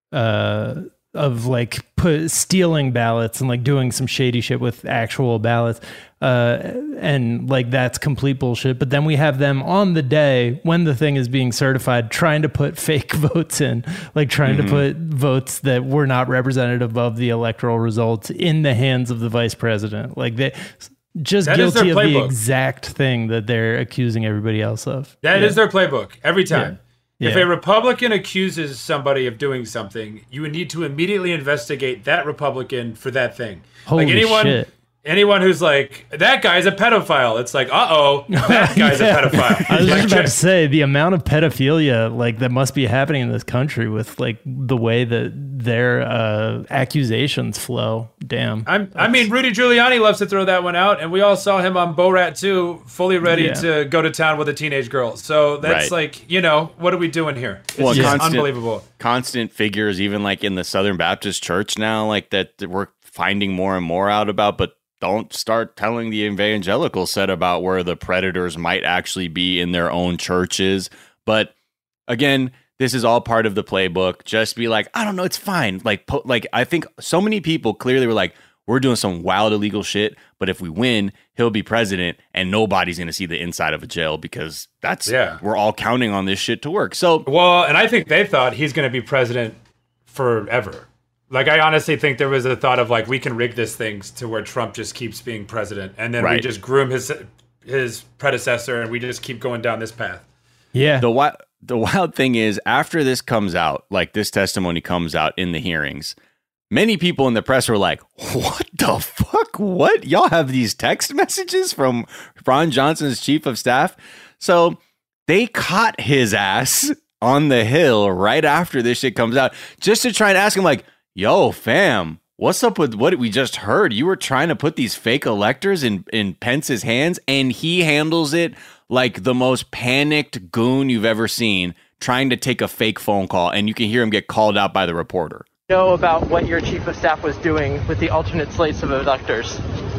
Uh, of like put, stealing ballots and like doing some shady shit with actual ballots. Uh, and like, that's complete bullshit. But then we have them on the day when the thing is being certified, trying to put fake votes in, like trying mm-hmm. to put votes that were not representative of the electoral results in the hands of the vice president. Like they just that guilty of the playbook. exact thing that they're accusing everybody else of. That yeah. is their playbook every time. Yeah. If Yeah. a Republican accuses somebody of doing something, you would need to immediately investigate that Republican for that thing. Holy like anyone, shit. anyone who's like, that guy's a pedophile. It's like, uh-oh, that guy's Yeah. a pedophile. I was Like, just about to say the amount of pedophilia like that must be happening in this country with like the way that their uh, accusations flow. Damn. I'm, I mean, Rudy Giuliani loves to throw that one out, and we all saw him on Borat two, fully ready Yeah. to go to town with a teenage girl. So that's Right. like, you know, what are we doing here? It's Well, just constant, unbelievable. Constant figures, even like in the Southern Baptist Church now, like that that we're finding more and more out about, but don't start telling the evangelical set about where the predators might actually be in their own churches. But again, this is all part of the playbook. Just be like, I don't know, it's fine. Like, po- like I think so many people clearly were like, we're doing some wild illegal shit, but if we win, he'll be president, and nobody's going to see the inside of a jail because that's Yeah. we're all counting on this shit to work. So, well, and I think they thought he's going to be president forever. Like, I honestly think there was a thought of like, we can rig this thing to where Trump just keeps being president, and then we Right. just groom his his predecessor, and we just keep going down this path. Yeah. The wild, the wild thing is, after this comes out, like this testimony comes out in the hearings, many people in the press were like, what the fuck? What? Y'all have these text messages from Ron Johnson's chief of staff? So they caught his ass on the Hill right after this shit comes out, just to try and ask him like, yo, fam, what's up with what we just heard? You were trying to put these fake electors in, in Pence's hands, and he handles it like the most panicked goon you've ever seen, trying to take a fake phone call, and you can hear him get called out by the reporter. Know about what your chief of staff was doing with the alternate slates of electors.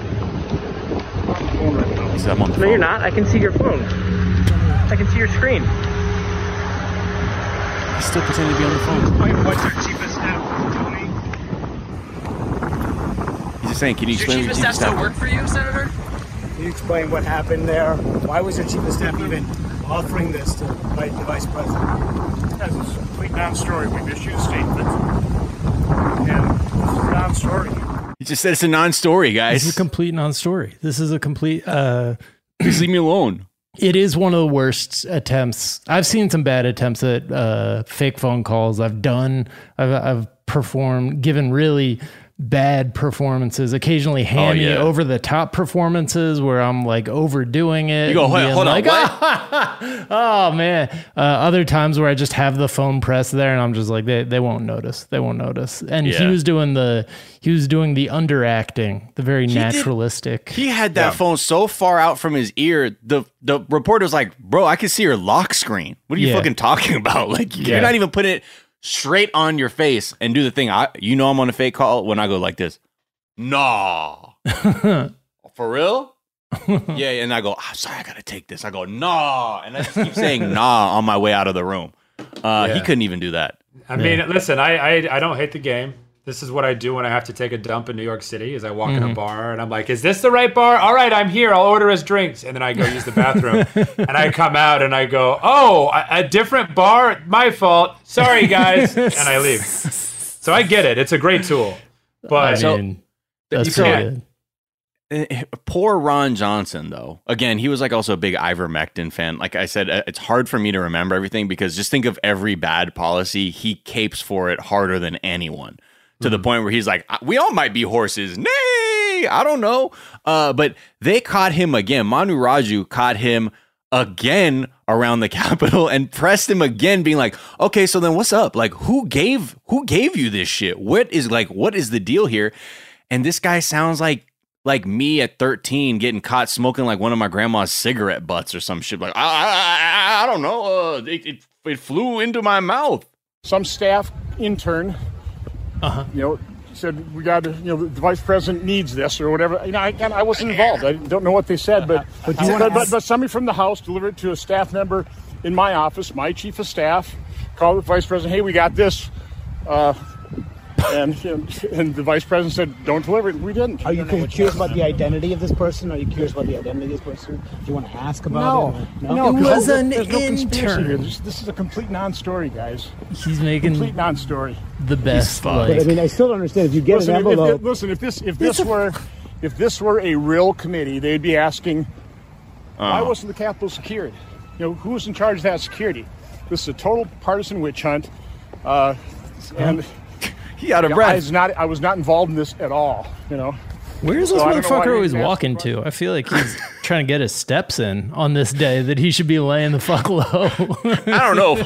He said, I'm on the No, phone. you're not. I can see your phone. I can see your screen. He's still pretending to be on the phone. What's your chief of staff doing? He's just saying, can you Does your explain chief of what your staff still work for you, Senator? Can you explain what happened there? Why was your chief of staff even offering this to the vice president? That's a complete non-story. We've issued a statement. And this is a non-story. He just said it's a non-story, guys. This is a complete non-story. This is a complete... Uh, Please leave me alone. It is one of the worst attempts. I've seen some bad attempts at uh, fake phone calls. I've done, I've, I've performed, given really bad performances, occasionally hammy Oh, yeah. over the top performances where I'm like overdoing it. You go, and hold, being hold on, like, what? oh man. Uh, other times where I just have the phone pressed there and I'm just like, they, they won't notice. They won't notice. And Yeah. he was doing the, he was doing the underacting, the very He did- naturalistic. He had that phone so far out from his ear. The the reporter's like, bro, I can see your lock screen. What are you Yeah. fucking talking about? Like, Yeah. you're not even putting it straight on your face and do the thing. I, you know, I'm on a fake call when I go like this. Nah. For real? Yeah. And I go, I'm sorry, I got to take this. I go, nah. And I just keep saying nah on my way out of the room. Uh, Yeah. He couldn't even do that. I mean, listen, I, I I don't hate the game. This is what I do when I have to take a dump in New York City is I walk in a Mhm. bar and I'm like, is this the right bar? All right, I'm here. I'll order us drinks. And then I go use the bathroom and I come out and I go, oh, a, a different bar? My fault. Sorry, guys. And I leave. So I get it. It's a great tool. But I mean, that's you pretty can't- good. Poor Ron Johnson, though. Again, he was like also a big ivermectin fan. Like I said, it's hard for me to remember everything because just think of every bad policy. He capes for it harder than anyone to mm. the point where he's like, we all might be horses. Nay, I don't know. Uh, but they caught him again. Manu Raju caught him again around the Capitol and pressed him again, being like, okay, so then what's up? Like, who gave who gave you this shit? What is like, what is the deal here? And this guy sounds like like me at thirteen getting caught smoking like one of my grandma's cigarette butts or some shit. Like, I I, I don't know. Uh, it, it, it flew into my mouth. Some staff intern, uh-huh. you know, said, we got to, you know, the vice president needs this or whatever. You know, I, I wasn't involved. I don't know what they said, but but, but, but, but, but somebody from the House delivered it to a staff member in my office, my chief of staff, called the vice president, hey, we got this. Uh, And, and the vice president said, don't deliver it. We didn't. Are you curious about the identity of this person? Are you curious about the identity of this person? Do you want to ask about no. it? No, no. It was an there's no intern. Here. This, this is a complete non-story, guys. He's making complete non-story. The best. Like, but I mean, I still don't understand. If you get listen, an envelope, if, if, listen, if this if this were if this were a real committee, they'd be asking, oh. why wasn't the Capitol secured? You know, who was in charge of that security? This is a total partisan witch hunt, uh, and. He out of you know, breath. I was not. I was not involved in this at all. You know. Where's so this motherfucker always asked, walking to? I feel like he's trying to get his steps in on this day that he should be laying the fuck low. I don't know.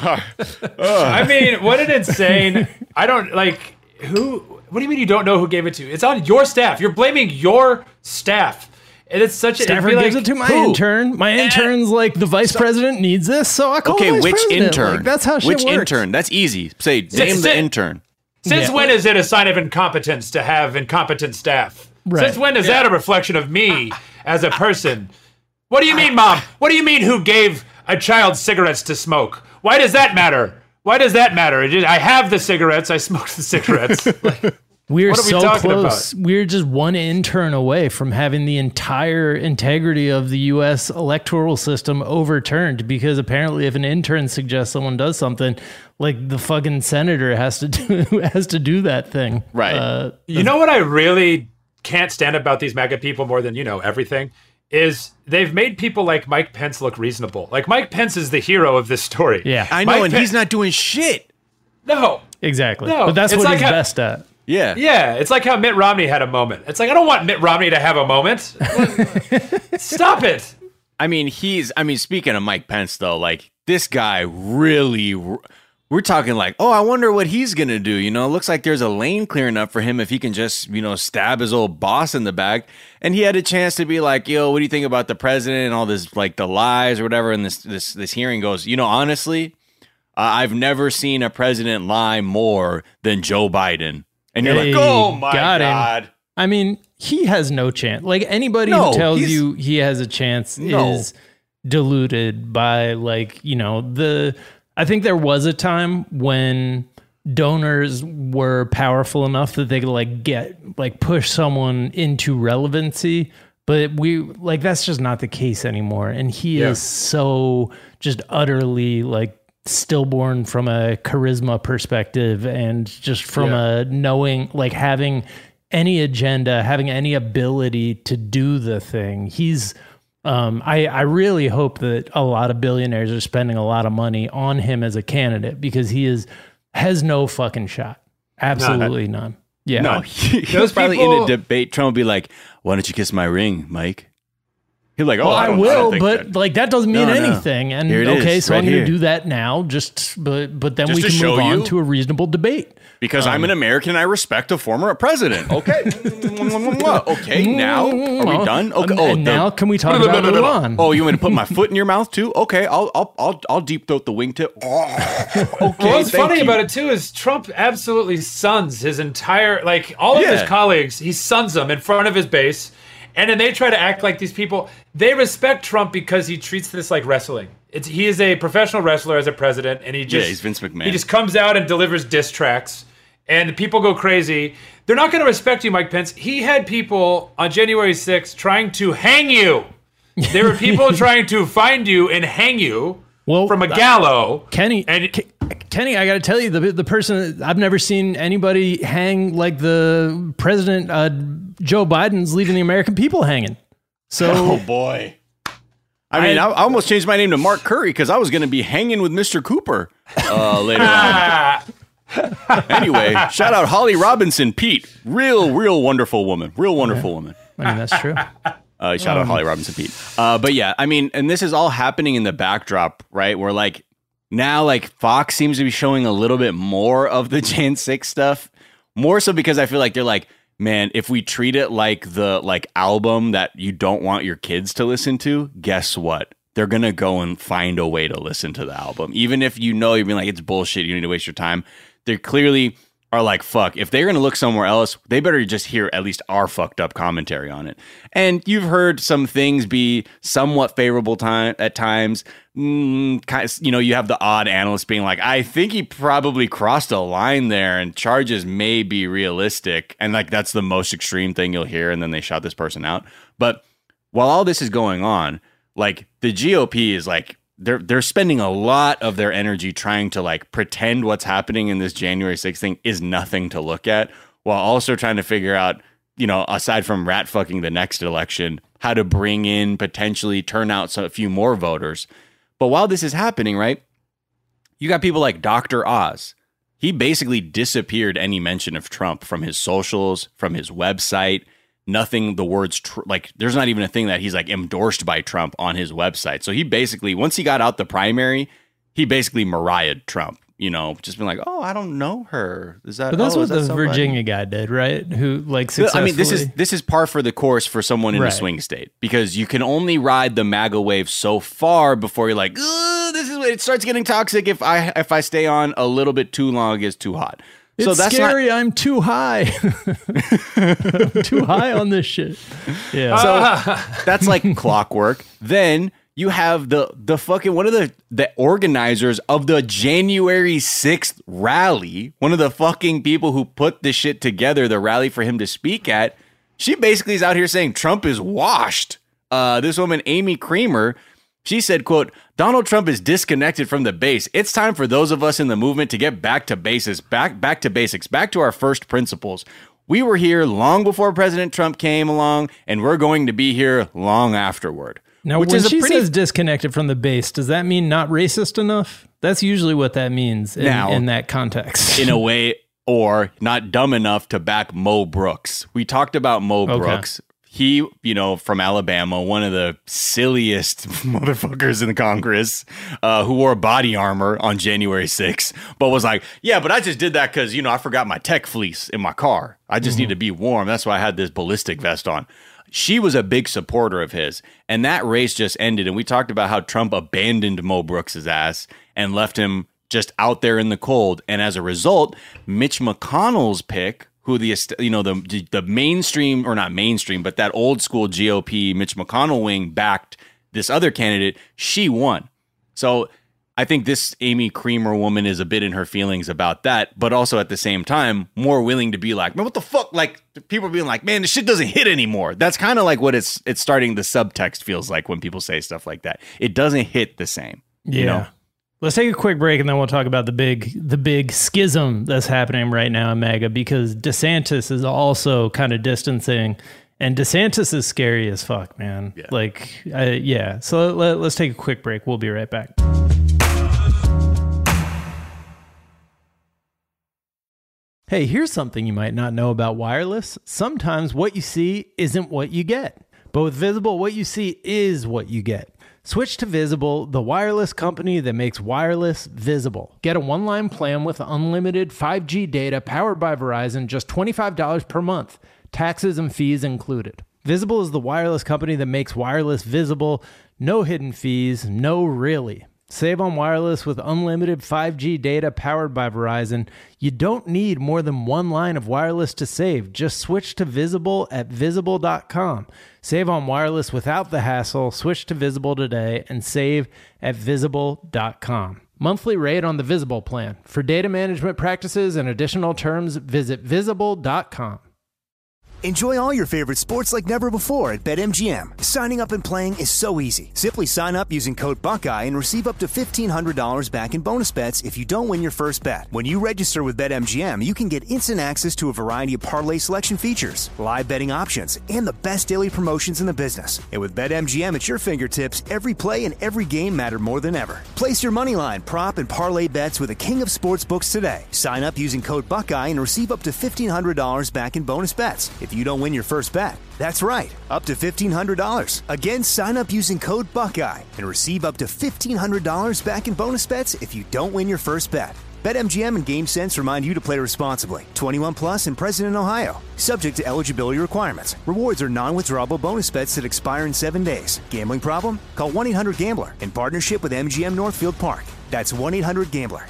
I mean, what an insane. I don't like who. What do you mean you don't know who gave it to you? It's on your staff. You're blaming your staff. And it's such a Stafford gives like, it to my who? intern. My intern's like the vice so, president needs this, so I call okay, the vice which president. intern? Like, that's how shit which works. intern? That's easy. Say name the intern. Since yeah. when is it a sign of incompetence to have incompetent staff? Right. Since when is yeah. that a reflection of me as a person? What do you mean, Mom? What do you mean who gave a child cigarettes to smoke? Why does that matter? Why does that matter? I have the cigarettes. I smoked the cigarettes. Like, We're what are we so talking close. About? We're just one intern away from having the entire integrity of the U S electoral system overturned because apparently if an intern suggests someone does something, like the fucking senator has to do has to do that thing. Right. Uh, you know what I really can't stand about these MAGA people more than, you know, everything is they've made people like Mike Pence look reasonable. Like Mike Pence is the hero of this story. Yeah. I know, Mike and Pen- he's not doing shit. No. Exactly. No. But that's It's what like he's how- best at. Yeah. Yeah, it's like how Mitt Romney had a moment. It's like, I don't want Mitt Romney to have a moment. Stop it. I mean, he's, I mean, speaking of Mike Pence, though, like, this guy really, we're talking like, oh, I wonder what he's going to do. You know, it looks like there's a lane clearing up for him if he can just, you know, stab his old boss in the back. And he had a chance to be like, yo, what do you think about the president and all this, like, the lies or whatever? And this, this, this hearing goes, you know, honestly, uh, I've never seen a president lie more than Joe Biden. And you're Hey, like, oh my got him. God. I mean, he has no chance. Like anybody No, who tells he's- you he has a chance No. is deluded by like, you know, the I think there was a time when donors were powerful enough that they could like get like push someone into relevancy, but we like that's just not the case anymore. And he Yeah. is so just utterly like stillborn from a charisma perspective and just from Yeah. a knowing like having any agenda, having any ability to do the thing. He's um I I really hope that a lot of billionaires are spending a lot of money on him as a candidate because he is has no fucking shot. Absolutely none. Yeah. No, he, he was probably in a debate. Trump would be like, why don't you kiss my ring, Mike? He's like, oh, well, I, I don't, I will, don't think but that. like that doesn't mean No, no. anything. And Here it okay, is, so right I'm going here. to do that now. Just, but but then Just we to can show move on you? to a reasonable debate. Because Um, I'm an American, I respect a former president. Okay. okay, now are we done? Okay. And- Oh, and the- now can we talk about Iran? Oh, you want me to put my foot in your mouth too? Okay, I'll I'll I'll, I'll deep throat the wingtip. okay. Well, what's thank funny you. about it too is Trump absolutely sons his entire, like all of his Yeah. colleagues. He sons them in front of his base, and then they try to act like these people. They respect Trump because he treats this like wrestling. It's he is a professional wrestler as a president, and he just Yeah, he's Vince McMahon. He just comes out and delivers diss tracks, and the people go crazy. They're not going to respect you, Mike Pence. He had people on January sixth trying to hang you. There were people trying to find you and hang you well, from a gallows. Kenny, and Kenny, I got to tell you, the the person I've never seen anybody hang like the president uh, Joe Biden's leaving the American people hanging. So, oh boy. I mean, I, I almost changed my name to Mark Curry because I was going to be hanging with Mister Cooper uh, later on. Anyway, shout out Holly Robinson Pete. Real, real wonderful woman. Real wonderful woman. I mean, that's true. Uh, shout out Um, Holly Robinson Pete. Uh, but yeah, I mean, and this is all happening in the backdrop, right? Where like now, like Fox seems to be showing a little bit more of the Jan six stuff. More so because I feel like they're like, man, if we treat it like the like album that you don't want your kids to listen to, guess what? They're going to go and find a way to listen to the album. Even if you know, you're being like, it's bullshit, you need to waste your time. They clearly are like, fuck, if they're going to look somewhere else, they better just hear at least our fucked up commentary on it. And you've heard some things be somewhat favorable time at times. Mm, kind of, you know, you have the odd analyst being like, I think he probably crossed a line there and charges may be realistic. And like, that's the most extreme thing you'll hear. And then they shout this person out. But while all this is going on, like the G O P is like, they're they're spending a lot of their energy trying to like pretend what's happening in this January sixth thing is nothing to look at, while also trying to figure out, you know, aside from rat fucking the next election, how to bring in potentially turn out some, a few more voters. But while this is happening, right, you got people like Doctor Oz. He basically disappeared any mention of Trump from his socials, from his website. Nothing, the words, tr- like, there's not even a thing that he's like endorsed by Trump on his website. So he basically, once he got out the primary, he basically Mariah'd Trump, you know, just been like, oh, I don't know her. Is that, but that's oh, what is that the somebody? Virginia guy did, right? Who like successfully. I mean, this is this is par for the course for someone in Right. a swing state, because you can only ride the MAGA wave so far before you're like, "Ugh, this is it starts getting toxic if I if I stay on a little bit too long, it gets too hot. It's so that's scary. Not, I'm too high. I'm too high on this shit. Yeah. So that's like clockwork. Then you have the the fucking one of the the organizers of the January sixth rally, one of the fucking people who put this shit together, the rally for him to speak at. She basically is out here saying Trump is washed. Uh, this woman, Amy Creamer, she said, quote, Donald Trump is disconnected from the base. It's time for those of us in the movement to get back to basis, back back to basics, back to our first principles. We were here long before President Trump came along, and we're going to be here long afterward. Now, Which when is a she pretty- says disconnected from the base, does that mean not racist enough? That's usually what that means in, Now, in that context. in a way, or not dumb enough to back Mo Brooks. We talked about Mo Okay. Brooks. He, you know, from Alabama, one of the silliest motherfuckers in Congress, uh, who wore body armor on January sixth, but was like, yeah, but I just did that because, you know, I forgot my tech fleece in my car. I just Mm-hmm. need to be warm. That's why I had this ballistic vest on. She was a big supporter of his, and that race just ended. And we talked about how Trump abandoned Mo Brooks' ass and left him just out there in the cold. And as a result, Mitch McConnell's pick, who the, you know, the the mainstream, or not mainstream, but that old school G O P Mitch McConnell wing backed this other candidate, she won. So I think this Amy Creamer woman is a bit in her feelings about that, but also at the same time, more willing to be like, man, what the fuck? Like, people are being like, man, this shit doesn't hit anymore. That's kind of like what it's it's starting, the subtext feels like when people say stuff like that. It doesn't hit the same. Yeah. You know? Let's take a quick break and then we'll talk about the big the big schism that's happening right now in MAGA, because DeSantis is also kind of distancing, and DeSantis is scary as fuck, man. Yeah. Like, uh, yeah. So let, let's take a quick break. We'll be right back. Hey, here's something you might not know about wireless. Sometimes what you see isn't what you get. But with Visible, what you see is what you get. Switch to Visible, the wireless company that makes wireless visible. Get a one-line plan with unlimited five G data powered by Verizon, just twenty-five dollars per month, taxes and fees included. Visible is the wireless company that makes wireless visible. No hidden fees, no really. Save on wireless with unlimited five G data powered by Verizon. You don't need more than one line of wireless to save. Just switch to Visible at visible dot com. Save on wireless without the hassle. Switch to Visible today and save at visible dot com. Monthly rate on the Visible plan. For data management practices and additional terms, visit visible dot com. Enjoy all your favorite sports like never before at BetMGM. Signing up and playing is so easy. Simply sign up using code Buckeye and receive up to fifteen hundred dollars back in bonus bets if you don't win your first bet. When you register with BetMGM, you can get instant access to a variety of parlay selection features, live betting options, and the best daily promotions in the business. And with BetMGM at your fingertips, every play and every game matter more than ever. Place your moneyline, prop, and parlay bets with the king of sportsbooks today. Sign up using code Buckeye and receive up to fifteen hundred dollars back in bonus bets if you don't win your first bet. That's right, up to fifteen hundred dollars. Again, sign up using code Buckeye and receive up to fifteen hundred dollars back in bonus bets if you don't win your first bet. BetMGM and GameSense remind you to play responsibly. twenty-one plus and present in Ohio. Subject to eligibility requirements. Rewards are non-withdrawable bonus bets that expire in seven days. Gambling problem? Call one eight hundred gambler in partnership with M G M Northfield Park. That's one eight hundred gambler.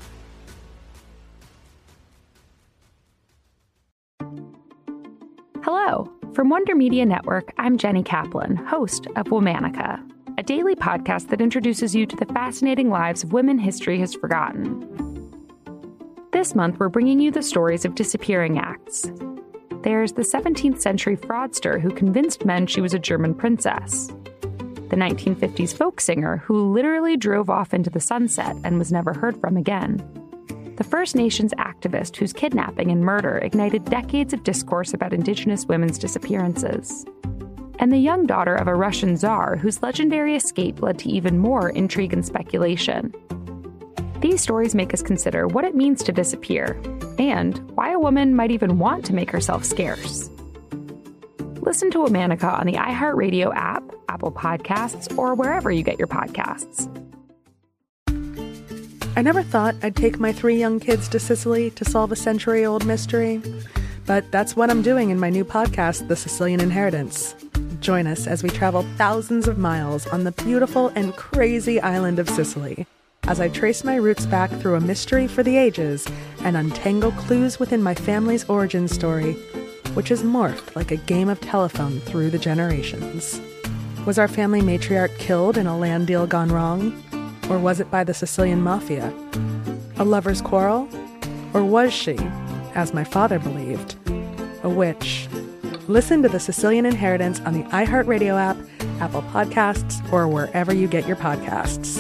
Hello. From Wonder Media Network, I'm Jenny Kaplan, host of Womanica, a daily podcast that introduces you to the fascinating lives of women history has forgotten. This month, we're bringing you the stories of disappearing acts. There's the seventeenth century fraudster who convinced men she was a German princess. The nineteen fifties folk singer who literally drove off into the sunset and was never heard from again. The First Nations activist whose kidnapping and murder ignited decades of discourse about Indigenous women's disappearances. And the young daughter of a Russian czar whose legendary escape led to even more intrigue and speculation. These stories make us consider what it means to disappear, and why a woman might even want to make herself scarce. Listen to Womanica on the iHeartRadio app, Apple Podcasts, or wherever you get your podcasts. I never thought I'd take my three young kids to Sicily to solve a century-old mystery. But that's what I'm doing in my new podcast, The Sicilian Inheritance. Join us as we travel thousands of miles on the beautiful and crazy island of Sicily, as I trace my roots back through a mystery for the ages and untangle clues within my family's origin story, which has morphed like a game of telephone through the generations. Was our family matriarch killed in a land deal gone wrong? Or was it by the Sicilian mafia? A lover's quarrel? Or was she, as my father believed, a witch? Listen to The Sicilian Inheritance on the iHeartRadio app, Apple Podcasts, or wherever you get your podcasts.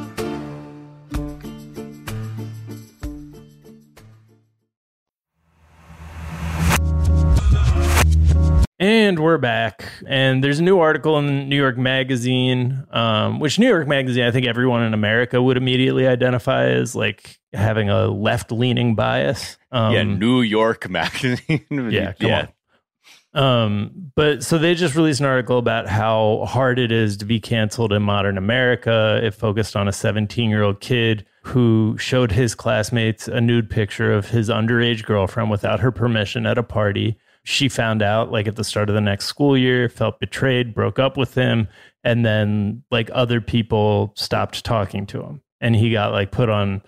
And we're back. And there's a new article in New York Magazine, um, which New York Magazine, I think everyone in America would immediately identify as like having a left-leaning bias. Um, yeah, New York Magazine. yeah, Come yeah. on. Um, but so they just released an article about how hard it is to be canceled in modern America. It focused on a seventeen-year-old kid who showed his classmates a nude picture of his underage girlfriend without her permission at a party. She found out like at the start of the next school year, felt betrayed, broke up with him. And then like other people stopped talking to him. And he got like put on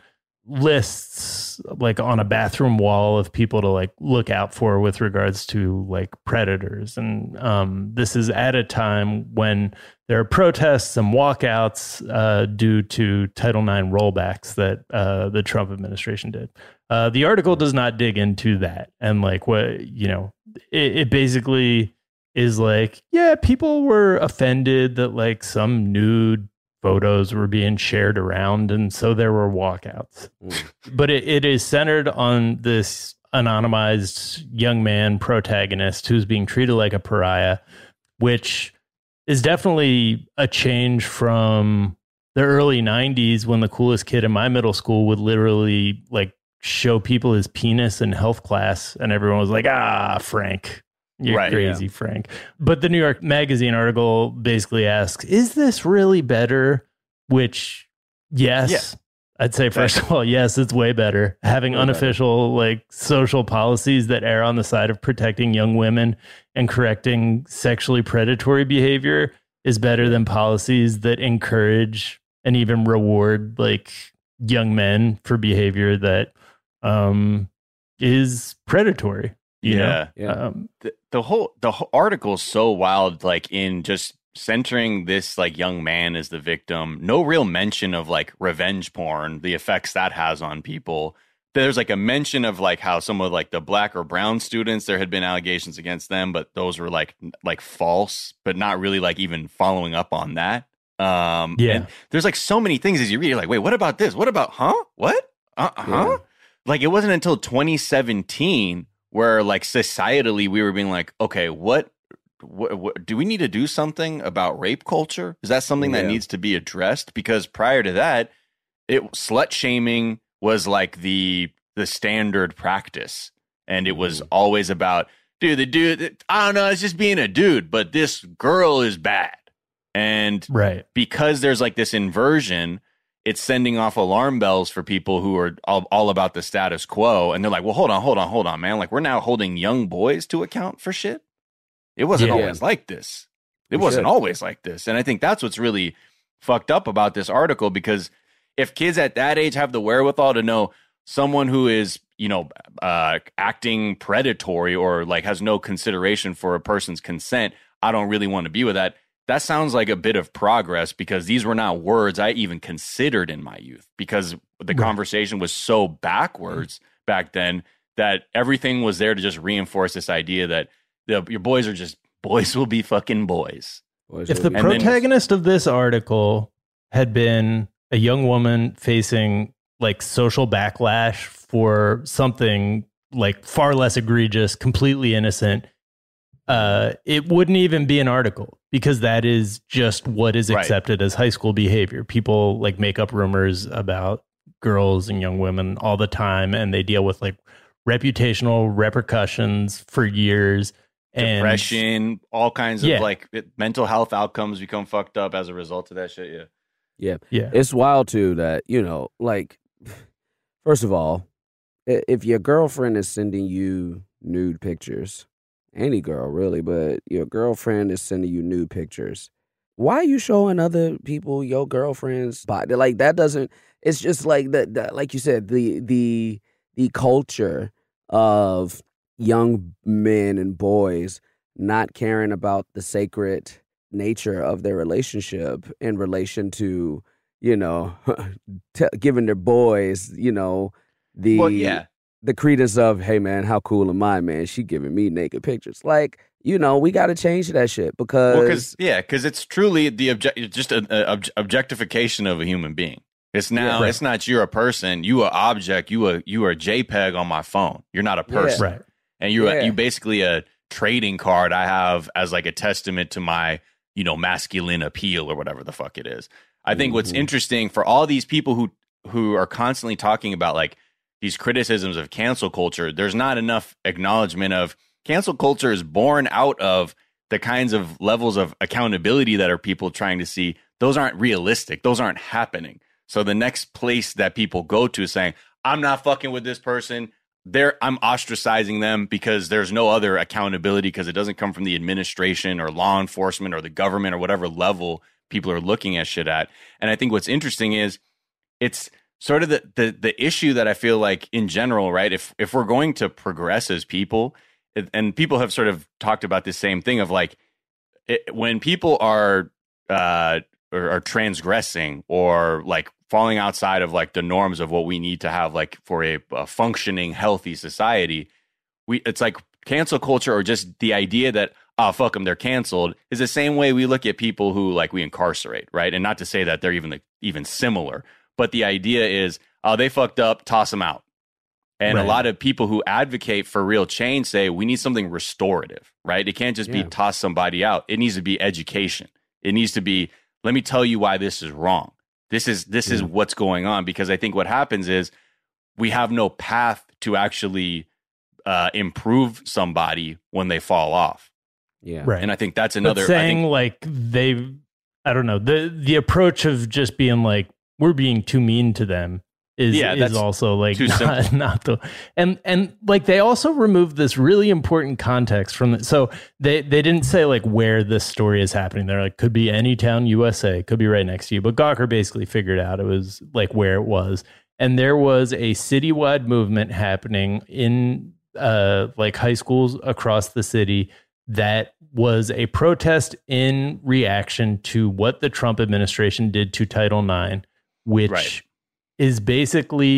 lists like on a bathroom wall of people to like look out for with regards to like predators. And um, this is at a time when there are protests and walkouts uh, due to Title nine rollbacks that uh, the Trump administration did. Uh, the article does not dig into that. And like what, you know, it, it basically is like, yeah, people were offended that like some nude photos were being shared around. And so there were walkouts. Mm. But it, it is centered on this anonymized young man protagonist who's being treated like a pariah, which is definitely a change from the early nineties when the coolest kid in my middle school would literally like show people his penis in health class and everyone was like, ah, Frank, you're right, crazy, yeah. Frank. But the New York Magazine article basically asks, is this really better? Which, yes, yeah. I'd say, first of all, yes, it's way better. Having way unofficial, better. like social policies that err on the side of protecting young women and correcting sexually predatory behavior is better than policies that encourage and even reward like young men for behavior that um, is predatory. You yeah. know? yeah. Um, the, the whole the whole article is so wild, like in just centering this like young man as the victim. No real mention of like revenge porn, the effects that has on people. there's like a mention of like how some of like the black or brown students, there had been allegations against them, but those were like like false, but not really like even following up on that. Um, Yeah. and there's like so many things as you read, you're like, wait, what about this? What about, huh? What? Uh huh. Yeah. Like it wasn't until twenty seventeen where like societally we were being like, okay, what, what, what do we need to do something about rape culture? Is that something that Yeah. needs to be addressed? Because prior to that, it slut shaming was like the the standard practice, and it was always about, dude, the dude, I don't know, it's just being a dude, but this girl is bad. And Right. because there's like this inversion, it's sending off alarm bells for people who are all, all about the status quo. And they're like, well, hold on, hold on, hold on, man. Like, we're now holding young boys to account for shit. It wasn't Yeah. always like this. It We wasn't should. always like this. And I think that's what's really fucked up about this article, because if kids at that age have the wherewithal to know someone who is, you know, uh, acting predatory or like has no consideration for a person's consent, I don't really want to be with that. That sounds like a bit of progress, because these were not words I even considered in my youth, because the Right. conversation was so backwards back then that everything was there to just reinforce this idea that the, your boys are just boys will be fucking boys. If the And then- protagonist of this article had been a young woman facing like social backlash for something like far less egregious, completely innocent, uh, it wouldn't even be an article, because that is just what is Right. accepted as high school behavior. People like make up rumors about girls and young women all the time, and they deal with like reputational repercussions for years. And Depression, all kinds of Yeah. like it, mental health outcomes become fucked up as a result of that shit. Yeah. Yeah. Yeah. It's wild too that, you know, like, first of all, i- if your girlfriend is sending you nude pictures, any girl really, but your girlfriend is sending you nude pictures, why are you showing other people your girlfriend's body? Like, that doesn't, it's just like that, that like you said, the, the, the culture of young men and boys not caring about the sacred nature of their relationship in relation to, you know, t- giving their boys, you know, the Well, yeah. the credence of, hey man, how cool am I, man? She giving me naked pictures. Like, you know, we got to change that shit, because Well, because yeah, because it's truly the object, just an ob- objectification of a human being. It's now, Yeah. it's not you're a person, you a object, you a you are a JPEG on my phone. You're not a person, Right. and you Yeah. you basically a trading card I have as like a testament to my, you know, masculine appeal or whatever the fuck it is. I think what's Mhm. interesting for all these people who who are constantly talking about like these criticisms of cancel culture, there's not enough acknowledgement of cancel culture is born out of the kinds of levels of accountability that are people trying to see. Those aren't realistic. Those aren't happening. So the next place that people go to is saying, I'm not fucking with this person. They're, I'm ostracizing them because there's no other accountability, because it doesn't come from the administration or law enforcement or the government or whatever level people are looking at shit at. And I think what's interesting is it's sort of the, the, the issue that I feel like in general, right? If, if we're going to progress as people, and people have sort of talked about this same thing of like, it, when people are, uh, or are transgressing or like falling outside of like the norms of what we need to have like for a, a functioning, healthy society, we it's like cancel culture, or just the idea that, oh, fuck them, they're canceled, is the same way we look at people who like we incarcerate, right? And not to say that they're even like, even similar, but the idea is, oh, they fucked up, toss them out. And Right. a lot of people who advocate for real change say we need something restorative, right? It can't just Yeah. be toss somebody out. It needs to be education. It needs to be, let me tell you why this is wrong. This is this is what's going on. Because I think what happens is we have no path to actually uh, improve somebody when they fall off. yeah. Right. And I think that's But another. I saying think, like they, I don't know, the the approach of just being like we're being too mean to them is Yeah, is that's also like too not, simple. not the and and like they also removed this really important context from the, so they they didn't say like where this story is happening. They're like could be any town U S A, could be right next to you, but Gawker basically figured out it was like where it was, and there was a citywide movement happening in uh like high schools across the city that was a protest in reaction to what the Trump administration did to Title nine, which Right. is basically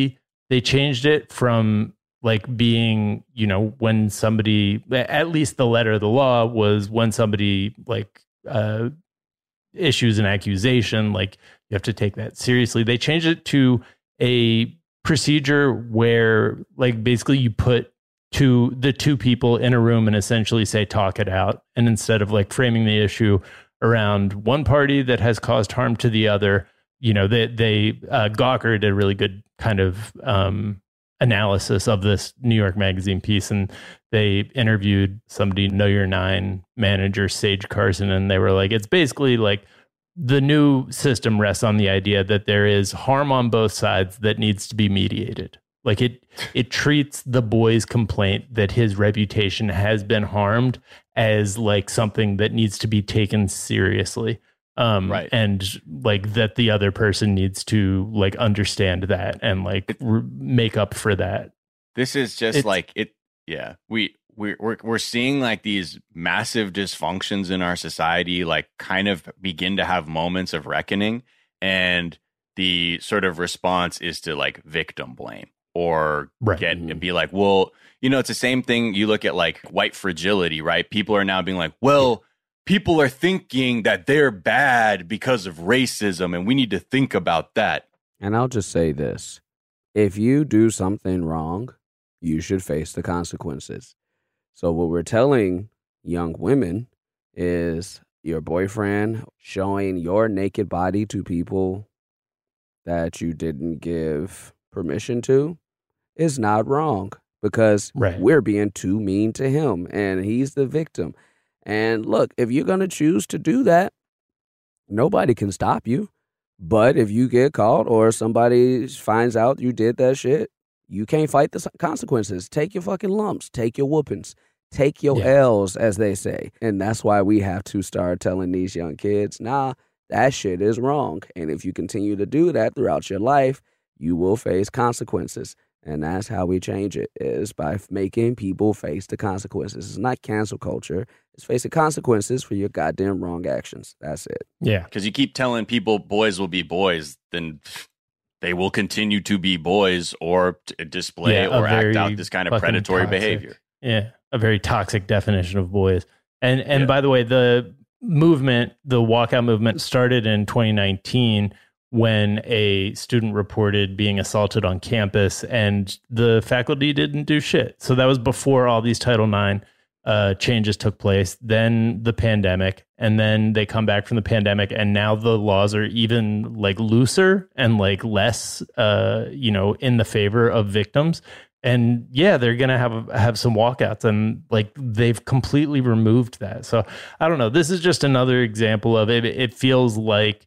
they changed it from like being, you know, when somebody, at least the letter of the law was when somebody like uh, issues an accusation, like you have to take that seriously. They changed it to a procedure where like basically you put two, the two people in a room and essentially say, talk it out. And instead of like framing the issue around one party that has caused harm to the other, you know, they, they uh, Gawker did a really good kind of um, analysis of this New York Magazine piece, and they interviewed somebody, Know Your Nine manager, Sage Carson, and they were like, it's basically like the new system rests on the idea that there is harm on both sides that needs to be mediated. Like it, it treats the boy's complaint that his reputation has been harmed as like something that needs to be taken seriously. Um, Right. And like that the other person needs to like understand that and like re- make up for that. This is just It's- like it. Yeah, we we're, we're we're seeing like these massive dysfunctions in our society, like kind of begin to have moments of reckoning, and the sort of response is to like victim blame or Right. get and be like, well, you know, it's the same thing. You look at like white fragility, right? People are now being like, well. People are thinking that they're bad because of racism, and we need to think about that. And I'll just say this. If you do something wrong, you should face the consequences. So what we're telling young women is your boyfriend showing your naked body to people that you didn't give permission to is not wrong, because Right. we're being too mean to him and he's the victim. And look, if you're going to choose to do that, nobody can stop you. But if you get caught or somebody finds out you did that shit, you can't fight the consequences. Take your fucking lumps. Take your whoopings. Take your Yeah. L's, as they say. And that's why we have to start telling these young kids, nah, that shit is wrong. And if you continue to do that throughout your life, you will face consequences. And that's how we change it, is by f- making people face the consequences. It's not cancel culture. It's facing consequences for your goddamn wrong actions. That's it. Yeah. Because you keep telling people boys will be boys, then they will continue to be boys or t- display Yeah, a or act very out this kind of fucking predatory toxic- behavior. Yeah, a very toxic definition of boys. And and Yeah. by the way, the movement, the walkout movement, started in twenty nineteen when a student reported being assaulted on campus, and the faculty didn't do shit. So that was before all these Title nine uh, changes took place. Then the pandemic, and then they come back from the pandemic, and now the laws are even like looser and like less, uh, you know, in the favor of victims. And yeah, they're gonna have have some walkouts, and like they've completely removed that. So I don't know. This is just another example of it. It feels like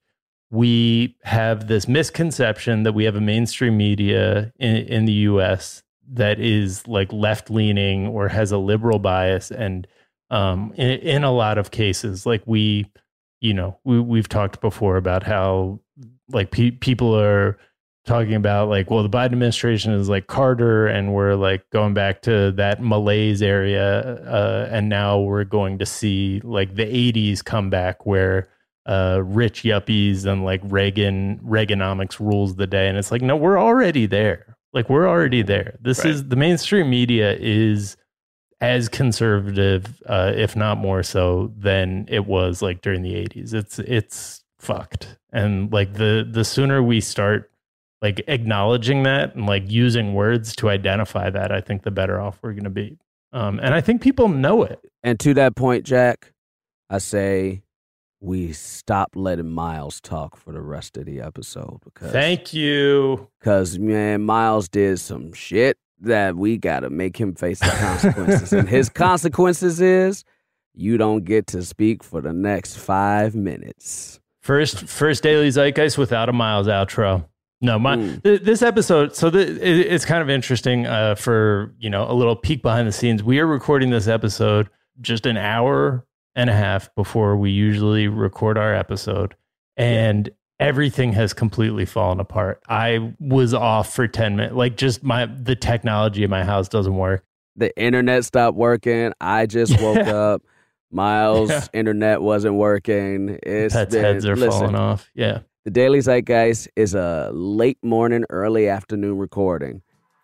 we have this misconception that we have a mainstream media in, in the U S that is like left leaning or has a liberal bias, and um, in, in a lot of cases, like we, you know, we we've talked before about how like pe- people are talking about like, well, the Biden administration is like Carter, and we're like going back to that malaise area, uh, and now we're going to see like the eighties come back where uh, rich yuppies and like Reagan Reaganomics rules the day, and it's like, no, we're already there. Like we're already there. This Right. is the mainstream media is as conservative, uh, if not more so, than it was like during the eighties. It's it's fucked, and like the the sooner we start like acknowledging that and like using words to identify that, I think the better off we're going to be. Um, and I think people know it. And to that point, Jack, I say we stop letting Miles talk for the rest of the episode, because Thank you. because man, Miles did some shit that we gotta make him face the consequences, and his consequences is you don't get to speak for the next five minutes. First, first Daily Zeitgeist without a Miles outro. No, my Mm. th- this episode. So the, it, it's kind of interesting uh, for you know a little peek behind the scenes. We are recording this episode just an hour and a half before we usually record our episode, and everything has completely fallen apart. I was off for ten minutes. Like just my the technology in my house doesn't work. The internet stopped working. I just woke Yeah. up. Miles' Yeah. internet wasn't working. It's Pets' been, heads are listen, falling off. Yeah. The Daily Zeitgeist is a late morning, early afternoon recording.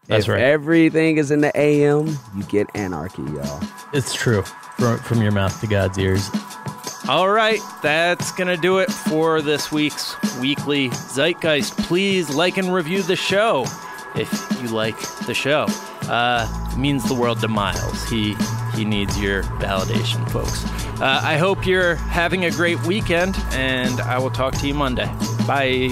That's if right. everything is in the A M, you get anarchy, y'all. It's true. From, from your mouth to God's ears. All right, that's going to do it for this week's Weekly Zeitgeist. Please like and review the show if you like the show. Uh, it means the world to Miles. He he needs your validation, folks. Uh, I hope you're having a great weekend, and I will talk to you Monday. Bye.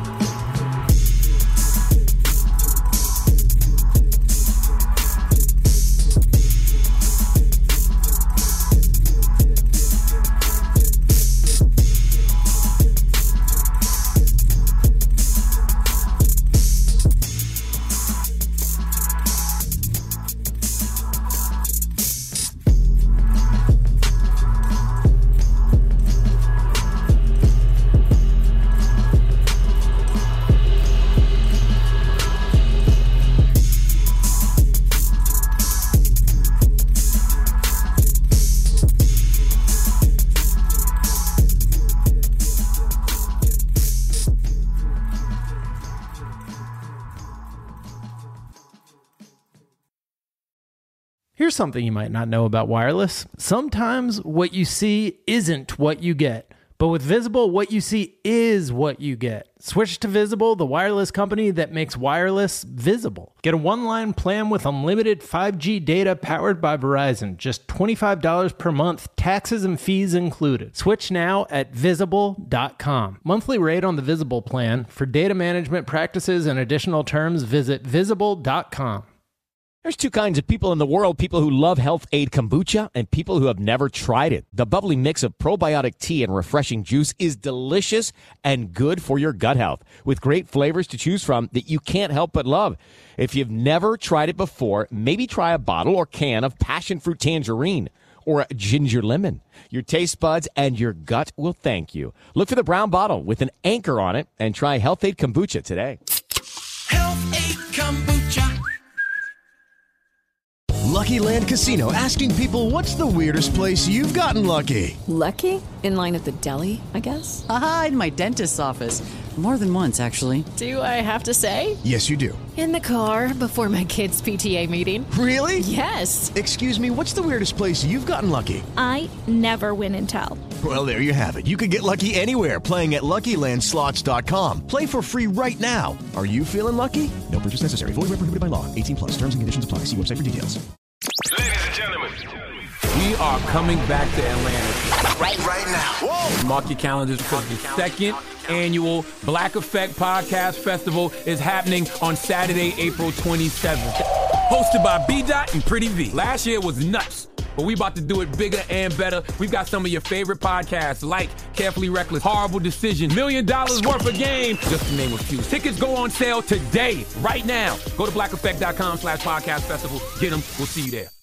Here's something you might not know about wireless. Sometimes what you see isn't what you get. But with Visible, what you see is what you get. Switch to Visible, the wireless company that makes wireless visible. Get a one-line plan with unlimited five G data powered by Verizon. Just twenty-five dollars per month, taxes and fees included. Switch now at visible dot com. Monthly rate on the Visible plan. For data management practices and additional terms, visit visible dot com. There's two kinds of people in the world, people who love Health Aid Kombucha and people who have never tried it. The bubbly mix of probiotic tea and refreshing juice is delicious and good for your gut health, with great flavors to choose from that you can't help but love. If you've never tried it before, maybe try a bottle or can of passion fruit tangerine or ginger lemon. Your taste buds and your gut will thank you. Look for the brown bottle with an anchor on it and try Health Aid Kombucha today. Health Aid Kombucha. Lucky Land Casino, asking people, what's the weirdest place you've gotten lucky? Lucky? In line at the deli, I guess? Aha, in my dentist's office. More than once, actually. Do I have to say? Yes, you do. In the car before my kids' P T A meeting. Really? Yes. Excuse me, what's the weirdest place you've gotten lucky? I never win and tell. Well, there you have it. You can get lucky anywhere, playing at Lucky Land Slots dot com. Play for free right now. Are you feeling lucky? No purchase necessary. Void where prohibited by law. eighteen plus. Terms and conditions apply. See website for details. Ladies and gentlemen, we are coming back to Atlanta right, right now. Whoa. Mark your calendars because the second annual Black Effect Podcast Festival is happening on Saturday, April twenty-seventh. Hosted by B-Dot and Pretty V. Last year was nuts, but we about to do it bigger and better. We've got some of your favorite podcasts like Carefully Reckless, Horrible Decision, Million Dollars Worth of Game, just to name a few. Tickets go on sale today, right now. Go to black effect dot com slash podcast festival. Get them. We'll see you there.